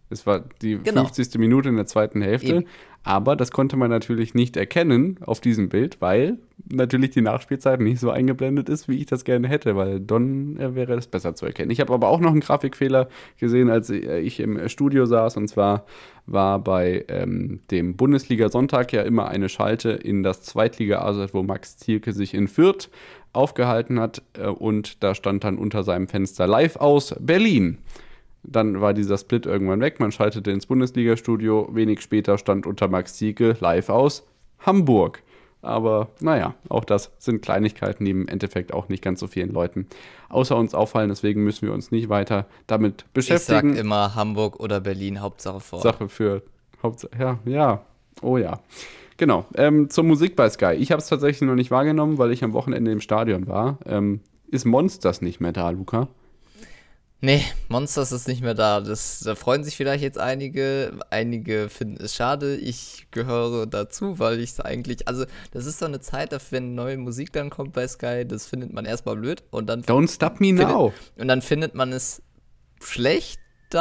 Es war die Genau. 50. Minute in der zweiten Hälfte. Eben. Aber das konnte man natürlich nicht erkennen auf diesem Bild, weil natürlich die Nachspielzeit nicht so eingeblendet ist, wie ich das gerne hätte, weil dann wäre es besser zu erkennen. Ich habe aber auch noch einen Grafikfehler gesehen, als ich im Studio saß. Und zwar war bei dem Bundesliga-Sonntag ja immer eine Schalte in das Zweitliga-AZ, wo Max Zielke sich in Fürth aufgehalten hat. Und da stand dann unter seinem Fenster live aus Berlin. Dann war dieser Split irgendwann weg, man schaltete ins Bundesliga-Studio. Wenig später stand unter Max Zielke live aus Hamburg. Aber naja, auch das sind Kleinigkeiten, die im Endeffekt auch nicht ganz so vielen Leuten außer uns auffallen. Deswegen müssen wir uns nicht weiter damit beschäftigen. Ich sag immer Hamburg oder Berlin, Hauptsache vor. Sache für Hauptsache, ja, oh ja. Genau, zur Musik bei Sky. Ich habe es tatsächlich noch nicht wahrgenommen, weil ich am Wochenende im Stadion war. Ist Monsters nicht mehr da, Luca? Nee, Monsters ist nicht mehr da. Da freuen sich vielleicht jetzt einige. Einige finden es schade. Ich gehöre dazu, weil ich es eigentlich. Also, das ist so eine Zeit, wenn neue Musik dann kommt bei Sky, das findet man erstmal blöd. Und dann Don't Stop Me Now. Und dann findet man es schlecht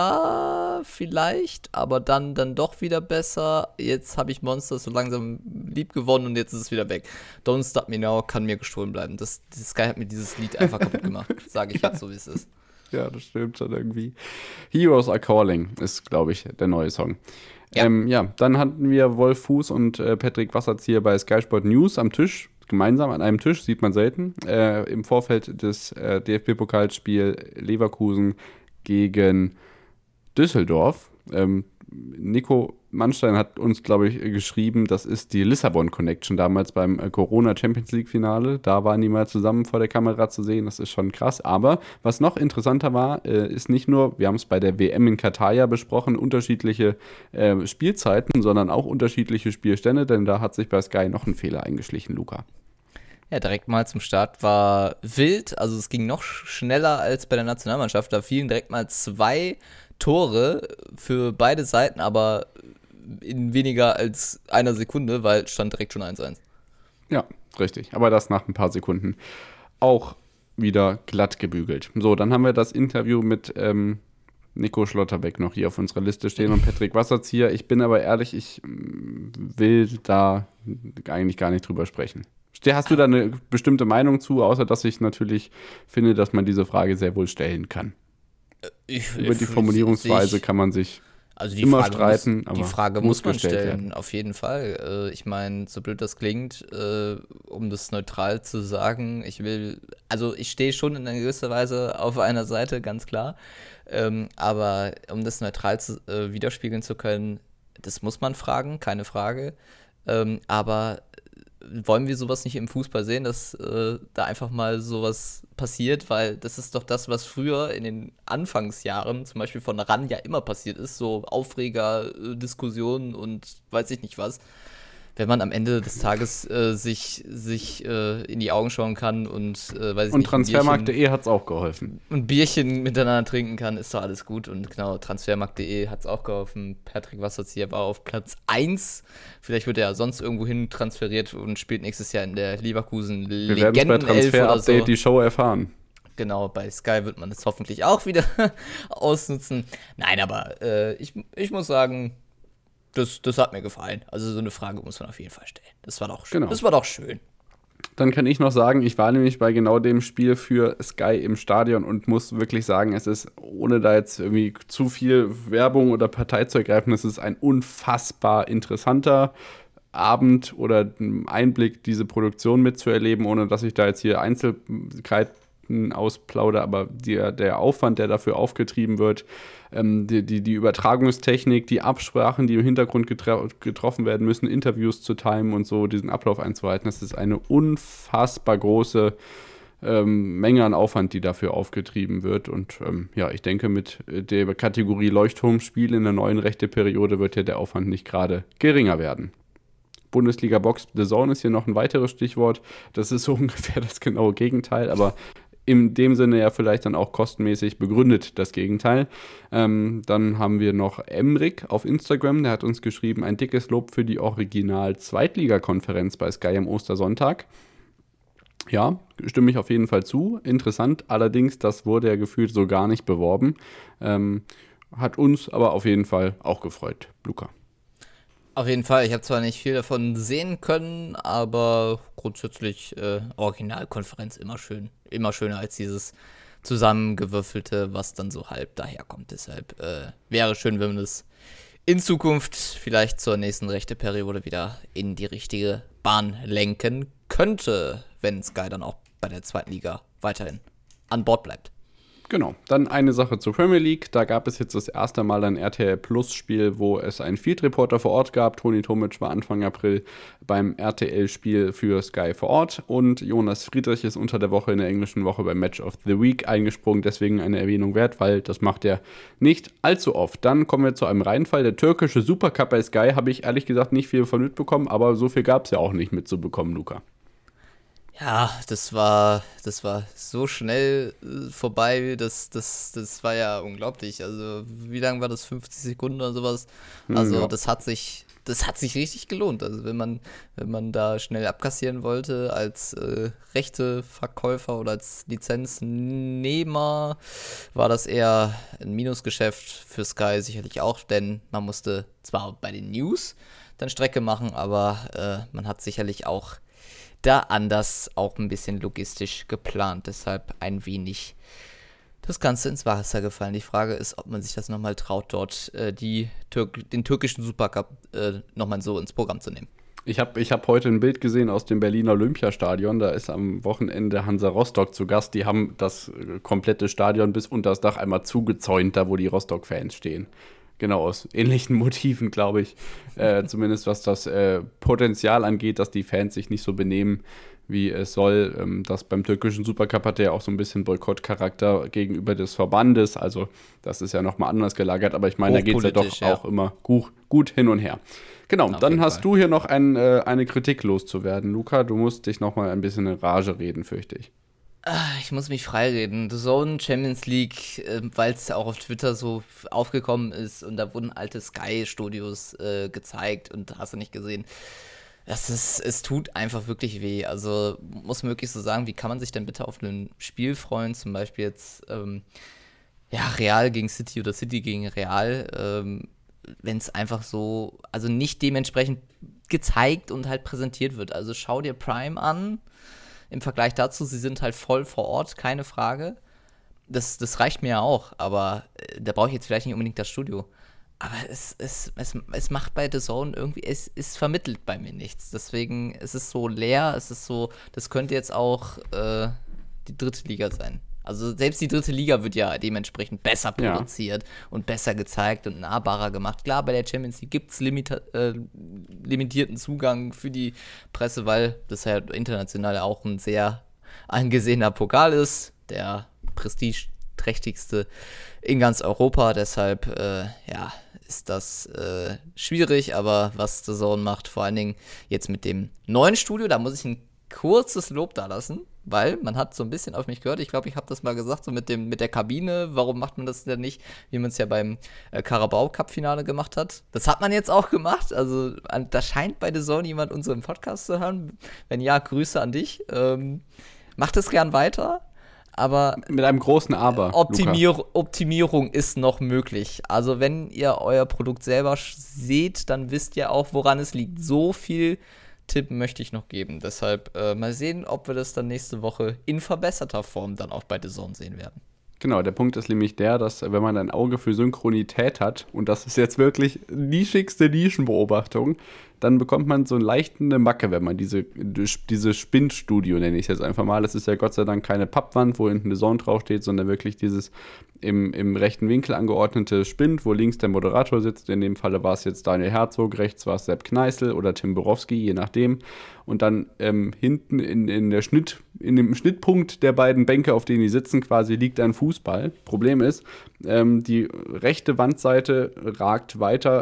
da vielleicht, aber dann doch wieder besser. Jetzt habe ich Monsters so langsam lieb gewonnen und jetzt ist es wieder weg. Don't Stop Me Now kann mir gestohlen bleiben. Sky hat mir dieses Lied einfach kaputt gemacht. Sage ich jetzt so, wie es ist. Ja, das stimmt schon irgendwie. Heroes Are Calling ist, glaube ich, der neue Song. Ja. Dann hatten wir Wolf Fuß und Patrick Wasserzieher bei Sky Sport News am Tisch. Gemeinsam an einem Tisch, sieht man selten. Im Vorfeld des DFB-Pokalspiel Leverkusen gegen Düsseldorf. Nico Mannstein hat uns, glaube ich, geschrieben, das ist die Lissabon-Connection damals beim Corona-Champions-League-Finale. Da waren die mal zusammen vor der Kamera zu sehen, das ist schon krass. Aber was noch interessanter war, ist nicht nur, wir haben es bei der WM in Katar ja besprochen, unterschiedliche Spielzeiten, sondern auch unterschiedliche Spielstände, denn da hat sich bei Sky noch ein Fehler eingeschlichen, Luca. Ja, direkt mal zum Start war wild, also es ging noch schneller als bei der Nationalmannschaft. Da fielen direkt mal 2 Tore für beide Seiten, aber in weniger als einer Sekunde, weil stand direkt schon 1-1. Ja, richtig. Aber das nach ein paar Sekunden auch wieder glatt gebügelt. So, dann haben wir das Interview mit Nico Schlotterbeck noch hier auf unserer Liste stehen und Patrick Wasserzieher. Ich bin aber ehrlich, ich will da eigentlich gar nicht drüber sprechen. Hast du da eine bestimmte Meinung zu, außer dass ich natürlich finde, dass man diese Frage sehr wohl stellen kann? Über die Formulierungsweise kann man sich immer streiten. Die Frage muss man stellen, auf jeden Fall. Ich meine, so blöd das klingt, um das neutral zu sagen, ich stehe schon in einer gewisser Weise auf einer Seite, ganz klar. Aber um das neutral widerspiegeln zu können, das muss man fragen, keine Frage. Aber wollen wir sowas nicht im Fußball sehen, dass da einfach mal sowas passiert, weil das ist doch das, was früher in den Anfangsjahren zum Beispiel von RAN ja immer passiert ist, so Aufreger, Diskussionen und weiß ich nicht was. Wenn man am Ende des Tages sich in die Augen schauen kann und weiß ich und nicht. Und Transfermarkt.de hat es auch geholfen. Und Bierchen miteinander trinken kann, ist doch alles gut. Und genau, Transfermarkt.de hat es auch geholfen. Patrick Wasserzieher war auf Platz 1. Vielleicht wird er ja sonst irgendwo hin transferiert und spielt nächstes Jahr in der Leverkusen-Legenden-Elf oder so. Wir werden bei Transfer-Update die Show erfahren. Genau, bei Sky wird man es hoffentlich auch wieder ausnutzen. Nein, aber ich muss sagen, das hat mir gefallen. Also so eine Frage muss man auf jeden Fall stellen. Das war doch schön. Genau. Das war doch schön. Dann kann ich noch sagen, ich war nämlich bei genau dem Spiel für Sky im Stadion und muss wirklich sagen, es ist, ohne da jetzt irgendwie zu viel Werbung oder Partei zu ergreifen, es ist ein unfassbar interessanter Abend oder Einblick, diese Produktion mitzuerleben, ohne dass ich da jetzt hier Einzelheiten ausplaudere, aber der Aufwand, der dafür aufgetrieben wird, die Übertragungstechnik, die Absprachen, die im Hintergrund getroffen werden müssen, Interviews zu timen und so, diesen Ablauf einzuhalten, das ist eine unfassbar große Menge an Aufwand, die dafür aufgetrieben wird. Und ich denke, mit der Kategorie Leuchtturmspiel in der neuen Rechteperiode wird ja der Aufwand nicht gerade geringer werden. Bundesliga Box The Zone ist hier noch ein weiteres Stichwort. Das ist so ungefähr das genaue Gegenteil, aber in dem Sinne ja vielleicht dann auch kostenmäßig begründet das Gegenteil. Dann haben wir noch Emrik auf Instagram, der hat uns geschrieben, ein dickes Lob für die Original-Zweitliga-Konferenz bei Sky am Ostersonntag. Ja, stimme ich auf jeden Fall zu. Interessant, allerdings, das wurde ja gefühlt so gar nicht beworben. Hat uns aber auf jeden Fall auch gefreut, Luca. Auf jeden Fall, ich habe zwar nicht viel davon sehen können, aber grundsätzlich Originalkonferenz immer schön. Immer schöner als dieses zusammengewürfelte, was dann so halb daherkommt. Deshalb wäre schön, wenn man das in Zukunft vielleicht zur nächsten Rechte-Periode wieder in die richtige Bahn lenken könnte, wenn Sky dann auch bei der zweiten Liga weiterhin an Bord bleibt. Genau, dann eine Sache zur Premier League. Da gab es jetzt das erste Mal ein RTL Plus Spiel, wo es einen Field Reporter vor Ort gab. Toni Tomic war Anfang April beim RTL-Spiel für Sky vor Ort und Jonas Friedrich ist unter der Woche in der englischen Woche beim Match of the Week eingesprungen. Deswegen eine Erwähnung wert, weil das macht er nicht allzu oft. Dann kommen wir zu einem Reinfall. Der türkische Supercup bei Sky habe ich ehrlich gesagt nicht viel von mitbekommen, aber so viel gab es ja auch nicht mitzubekommen, Luca. Ja, das war so schnell vorbei, das war ja unglaublich. Also, wie lange war das? 50 Sekunden oder sowas? Also, Ja. das hat sich richtig gelohnt. Also, wenn man da schnell abkassieren wollte als Rechteverkäufer oder als Lizenznehmer, war das eher ein Minusgeschäft für Sky sicherlich auch, denn man musste zwar bei den News dann Strecke machen, aber man hat sicherlich auch da anders auch ein bisschen logistisch geplant. Deshalb ein wenig das Ganze ins Wasser gefallen. Die Frage ist, ob man sich das nochmal traut, dort den türkischen Supercup nochmal so ins Programm zu nehmen. Ich hab heute ein Bild gesehen aus dem Berliner Olympiastadion. Da ist am Wochenende Hansa Rostock zu Gast. Die haben das komplette Stadion bis unter das Dach einmal zugezäunt, da wo die Rostock-Fans stehen. Genau, aus ähnlichen Motiven, glaube ich. Zumindest was das Potenzial angeht, dass die Fans sich nicht so benehmen, wie es soll. Das beim türkischen Supercup hat ja auch so ein bisschen Boykottcharakter gegenüber des Verbandes. Also das ist ja nochmal anders gelagert. Aber ich meine, da geht es ja doch auch immer gut hin und her. Genau, dann hast du hier noch eine Kritik loszuwerden. Luca, du musst dich nochmal ein bisschen in Rage reden, fürchte ich. Ich muss mich freireden. The Zone Champions League, weil es auch auf Twitter so aufgekommen ist und da wurden alte Sky-Studios gezeigt und hast du nicht gesehen. Es tut einfach wirklich weh. Also muss man wirklich so sagen, wie kann man sich denn bitte auf ein Spiel freuen? Zum Beispiel jetzt Real gegen City oder City gegen Real, wenn es einfach so, also nicht dementsprechend gezeigt und halt präsentiert wird. Also schau dir Prime an. Im Vergleich dazu, sie sind halt voll vor Ort, keine Frage. Das reicht mir ja auch, aber da brauche ich jetzt vielleicht nicht unbedingt das Studio. Aber es macht bei The Zone irgendwie, es vermittelt bei mir nichts. Deswegen ist es so leer, es ist so, das könnte jetzt auch die dritte Liga sein. Also selbst die dritte Liga wird ja dementsprechend besser produziert und besser gezeigt und nahbarer gemacht. Klar, bei der Champions League gibt es limitierten Zugang für die Presse, weil das ja international auch ein sehr angesehener Pokal ist. Der prestigeträchtigste in ganz Europa. Deshalb, ist das schwierig. Aber was The Zone macht, vor allen Dingen jetzt mit dem neuen Studio, da muss ich ein kurzes Lob da lassen, weil man hat so ein bisschen auf mich gehört. Ich glaube, ich habe das mal gesagt, so mit der Kabine. Warum macht man das denn nicht, wie man es ja beim Carabao-Cup-Finale gemacht hat? Das hat man jetzt auch gemacht. Also da scheint bei The Zone jemand unseren Podcast zu hören. Wenn ja, Grüße an dich. Macht es gern weiter. Aber mit einem großen Aber. Optimierung ist noch möglich. Also wenn ihr euer Produkt selber seht, dann wisst ihr auch, woran es liegt. So viel Tipp möchte ich noch geben. Deshalb mal sehen, ob wir das dann nächste Woche in verbesserter Form dann auch bei The Zone sehen werden. Genau, der Punkt ist nämlich der, dass wenn man ein Auge für Synchronität hat, und das ist jetzt wirklich nischigste Nischenbeobachtung, dann bekommt man so eine leichte Macke, wenn man diese Spindstudio, nenne ich es jetzt einfach mal. Das ist ja Gott sei Dank keine Pappwand, wo hinten eine Sonne draufsteht, sondern wirklich dieses im rechten Winkel angeordnete Spind, wo links der Moderator sitzt. In dem Falle war es jetzt Daniel Herzog, rechts war es Sepp Kneißl oder Tim Borowski, je nachdem. Und dann hinten in dem Schnittpunkt der beiden Bänke, auf denen die sitzen, quasi liegt ein Fußball. Problem ist, die rechte Wandseite ragt weiter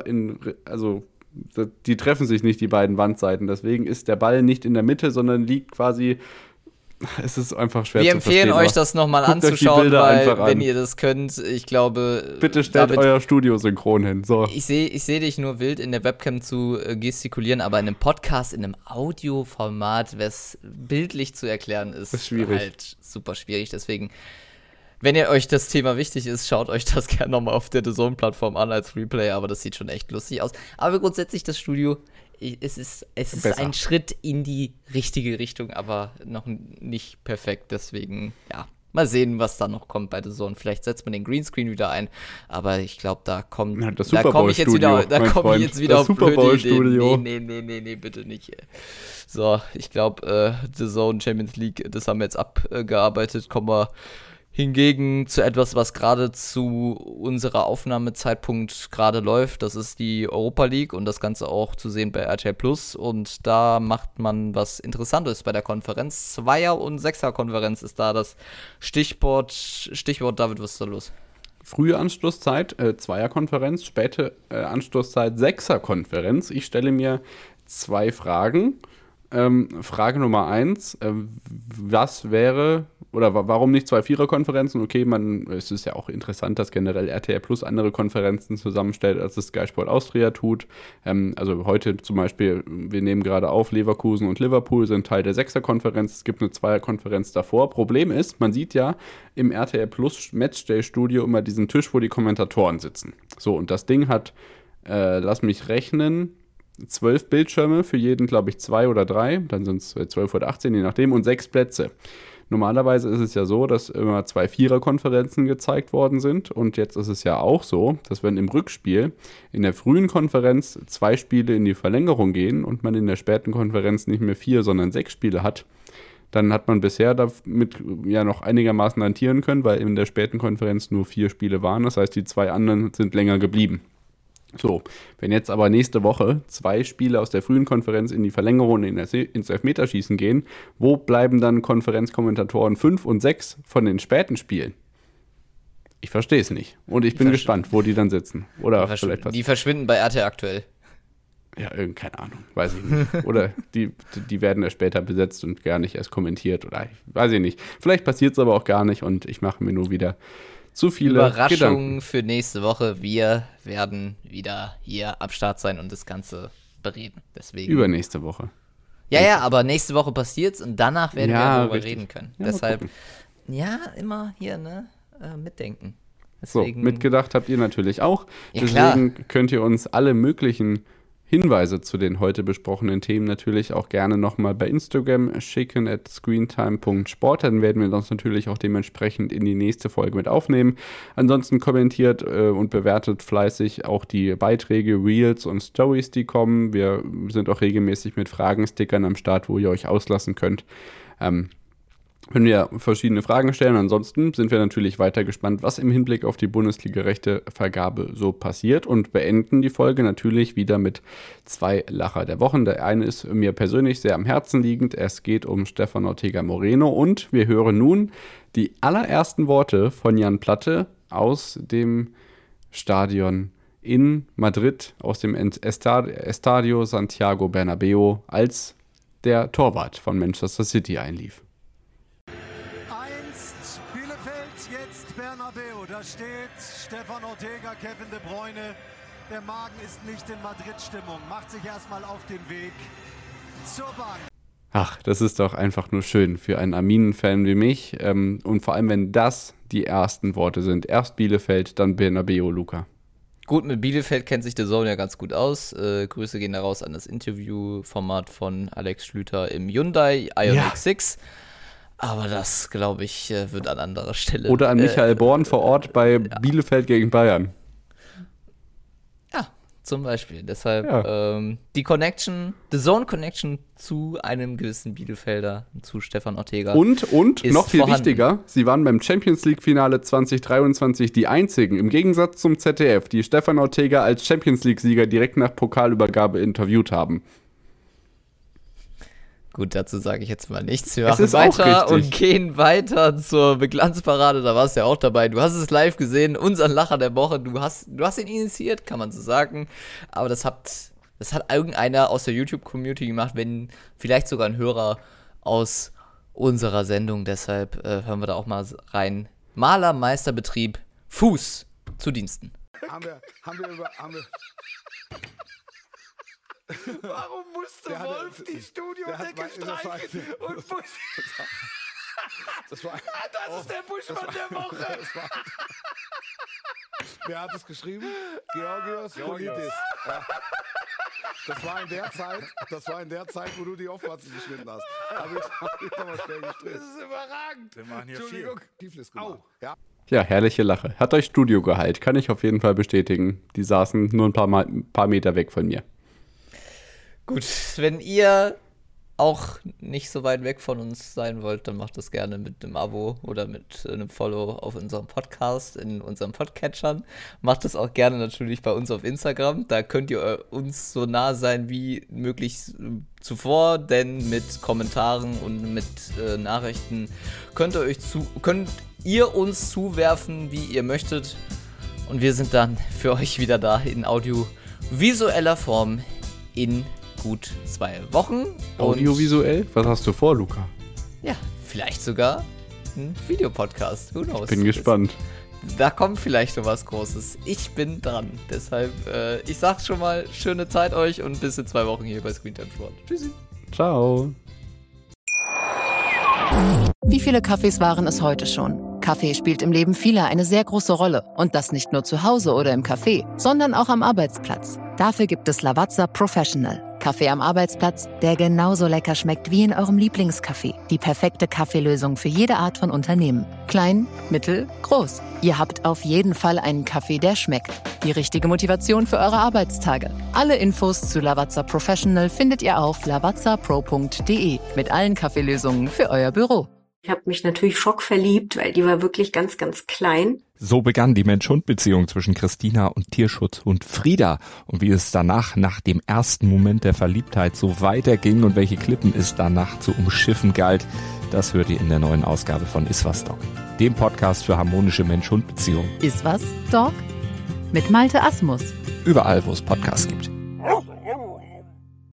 die treffen sich nicht, die beiden Wandseiten. Deswegen ist der Ball nicht in der Mitte, sondern liegt quasi. Es ist einfach schwer zu verstehen. Wir empfehlen euch, das nochmal anzuschauen, weil, wenn ihr das könnt, ich glaube. Bitte stellt euer Studio synchron hin. So. Ich seh dich nur wild in der Webcam zu gestikulieren, aber in einem Podcast, in einem Audioformat, was bildlich zu erklären ist, Das ist schwierig. Halt super schwierig. Deswegen, Wenn ihr euch das Thema wichtig ist, schaut euch das gerne nochmal auf der DAZN-Plattform an als Replay, aber das sieht schon echt lustig aus. Aber grundsätzlich das Studio, es ist ein Schritt in die richtige Richtung, aber noch nicht perfekt, deswegen, ja. Mal sehen, was da noch kommt bei DAZN. Vielleicht setzt man den Greenscreen wieder ein, aber ich glaube, da komme ich jetzt wieder auf blöde Ideen. Nee, bitte nicht. So, ich glaube, DAZN Champions League, das haben wir jetzt abgearbeitet. Kommen wir hingegen zu etwas, was gerade zu unserer Aufnahmezeitpunkt gerade läuft. Das ist die Europa League und das Ganze auch zu sehen bei RTL Plus. Und da macht man was Interessantes bei der Konferenz. Zweier- und Sechser-Konferenz ist da das Stichwort. David, was ist da los? Frühe Anschlusszeit, Zweierkonferenz, späte Anschlusszeit, Sechserkonferenz. Ich stelle mir 2 Fragen. Frage Nummer 1, was wäre, oder warum nicht 2 Viererkonferenzen? Okay, es ist ja auch interessant, dass generell RTL Plus andere Konferenzen zusammenstellt, als es Sky Sport Austria tut. Also heute zum Beispiel, wir nehmen gerade auf, Leverkusen und Liverpool sind Teil der Sechserkonferenz, es gibt eine Zweierkonferenz davor. Problem ist, man sieht ja im RTL Plus Matchday-Studio immer diesen Tisch, wo die Kommentatoren sitzen. So, und das Ding hat, lass mich rechnen, 12 Bildschirme, für jeden, glaube ich, 2 oder 3, dann sind es 12 oder 18, je nachdem, und 6 Plätze. Normalerweise ist es ja so, dass immer 2 Viererkonferenzen gezeigt worden sind, und jetzt ist es ja auch so, dass wenn im Rückspiel in der frühen Konferenz 2 Spiele in die Verlängerung gehen und man in der späten Konferenz nicht mehr 4, sondern 6 Spiele hat, dann hat man bisher damit ja noch einigermaßen hantieren können, weil in der späten Konferenz nur 4 Spiele waren, das heißt, die 2 anderen sind länger geblieben. So, wenn jetzt aber nächste Woche 2 Spiele aus der frühen Konferenz in die Verlängerung ins Elfmeterschießen gehen, wo bleiben dann Konferenzkommentatoren 5 und 6 von den späten Spielen? Ich verstehe es nicht. Und ich bin gespannt, wo die dann sitzen. Oder die verschwinden bei RTL aktuell. Ja, keine Ahnung, weiß ich nicht. Oder die werden erst später besetzt und gar nicht erst kommentiert. Oder weiß ich nicht. Vielleicht passiert es aber auch gar nicht und ich mache mir nur wieder zu viele Überraschungen Gedanken für nächste Woche. Wir werden wieder hier am Start sein und das Ganze bereden. Deswegen. Übernächste Woche. Ja, aber nächste Woche passiert's und danach werden wir darüber reden können. Ja, deshalb, immer hier, mitdenken. Deswegen, so, mitgedacht habt ihr natürlich auch. Ja, deswegen könnt ihr uns alle möglichen Hinweise zu den heute besprochenen Themen natürlich auch gerne nochmal bei Instagram schicken @screentime.sport. Dann werden wir uns natürlich auch dementsprechend in die nächste Folge mit aufnehmen. Ansonsten kommentiert und bewertet fleißig auch die Beiträge, Reels und Stories, die kommen. Wir sind auch regelmäßig mit Fragenstickern am Start, wo ihr euch auslassen könnt. Können wir verschiedene Fragen stellen. Ansonsten sind wir natürlich weiter gespannt, was im Hinblick auf die Bundesliga-Rechtevergabe so passiert, und beenden die Folge natürlich wieder mit 2 Lacher der Wochen. Der eine ist mir persönlich sehr am Herzen liegend. Es geht um Stefan Ortega Moreno, und wir hören nun die allerersten Worte von Jan Platte aus dem Stadion in Madrid, aus dem Estadio Santiago Bernabéu, als der Torwart von Manchester City einlief. Bernabeu, da steht Stefan Ortega, Kevin De Bruyne. Der Magen ist nicht in Madrid-Stimmung, macht sich erstmal auf den Weg zur Bank. Ach, das ist doch einfach nur schön für einen Arminen-Fan wie mich. Und vor allem, wenn das die ersten Worte sind. Erst Bielefeld, dann Bernabeu, Luca. Gut, mit Bielefeld kennt sich der DAZN ja ganz gut aus. Grüße gehen da raus an das Interviewformat von Alex Schlüter im Hyundai Ioniq 6. Aber das, glaube ich, wird an anderer Stelle. Oder an Michael Born vor Ort bei Bielefeld gegen Bayern. Ja, zum Beispiel. Deshalb die Connection, The Zone Connection zu einem gewissen Bielefelder, zu Stefan Ortega. Und noch viel wichtiger, sie waren beim Champions League Finale 2023 die einzigen, im Gegensatz zum ZDF, die Stefan Ortega als Champions League Sieger direkt nach Pokalübergabe interviewt haben. Gut, dazu sage ich jetzt mal nichts. Wir machen weiter und gehen weiter zur Beglanzparade. Da warst du ja auch dabei. Du hast es live gesehen, unseren Lacher der Woche. Du hast ihn initiiert, kann man so sagen. Aber das hat irgendeiner aus der YouTube-Community gemacht, wenn vielleicht sogar ein Hörer aus unserer Sendung. Deshalb hören wir da auch mal rein. Maler, Meisterbetrieb, Fuß zu Diensten. Haben wir Warum musste Wolf die Studiodecke streichen und Das ist der Buschmann der Woche. Wer hat es geschrieben? Georgios Politis. Ja. Das war in der Zeit, wo du die Aufwärts geschnitten hast. Hab ich nochmal schnell gestritten. Das ist überragend. Wir machen hier Entschuldigung. Tieflis gemacht. Ja. Ja, herrliche Lache. Hat euch Studiogehalt, kann ich auf jeden Fall bestätigen. Die saßen nur ein paar Meter weg von mir. Gut, wenn ihr auch nicht so weit weg von uns sein wollt, dann macht das gerne mit einem Abo oder mit einem Follow auf unserem Podcast, in unseren Podcatchern. Macht das auch gerne natürlich bei uns auf Instagram. Da könnt ihr uns so nah sein wie möglich zuvor, denn mit Kommentaren und mit Nachrichten könnt ihr uns zuwerfen, wie ihr möchtet. Und wir sind dann für euch wieder da in audiovisueller Form in gut 2 Wochen. Audiovisuell? Was hast du vor, Luca? Ja, vielleicht sogar ein Videopodcast. Who knows? Bin gespannt. Da kommt vielleicht noch was Großes. Ich bin dran. Deshalb, ich sag's schon mal, schöne Zeit euch und bis in 2 Wochen hier bei Screentime Sport. Tschüssi. Ciao. Wie viele Kaffees waren es heute schon? Kaffee spielt im Leben vieler eine sehr große Rolle. Und das nicht nur zu Hause oder im Café, sondern auch am Arbeitsplatz. Dafür gibt es Lavazza Professional. Kaffee am Arbeitsplatz, der genauso lecker schmeckt wie in eurem Lieblingscafé. Die perfekte Kaffeelösung für jede Art von Unternehmen. Klein, mittel, groß. Ihr habt auf jeden Fall einen Kaffee, der schmeckt. Die richtige Motivation für eure Arbeitstage. Alle Infos zu Lavazza Professional findet ihr auf lavazzapro.de mit allen Kaffeelösungen für euer Büro. Ich habe mich natürlich schockverliebt, weil die war wirklich ganz, ganz klein. So begann die Mensch-Hund-Beziehung zwischen Christina und Tierschutzhund Frieda. Und wie es danach, nach dem ersten Moment der Verliebtheit, so weiterging und welche Klippen es danach zu umschiffen galt, das hört ihr in der neuen Ausgabe von Iswas Dog, dem Podcast für harmonische Mensch-Hund-Beziehungen. Iswas Dog? Mit Malte Asmus. Überall, wo es Podcasts gibt.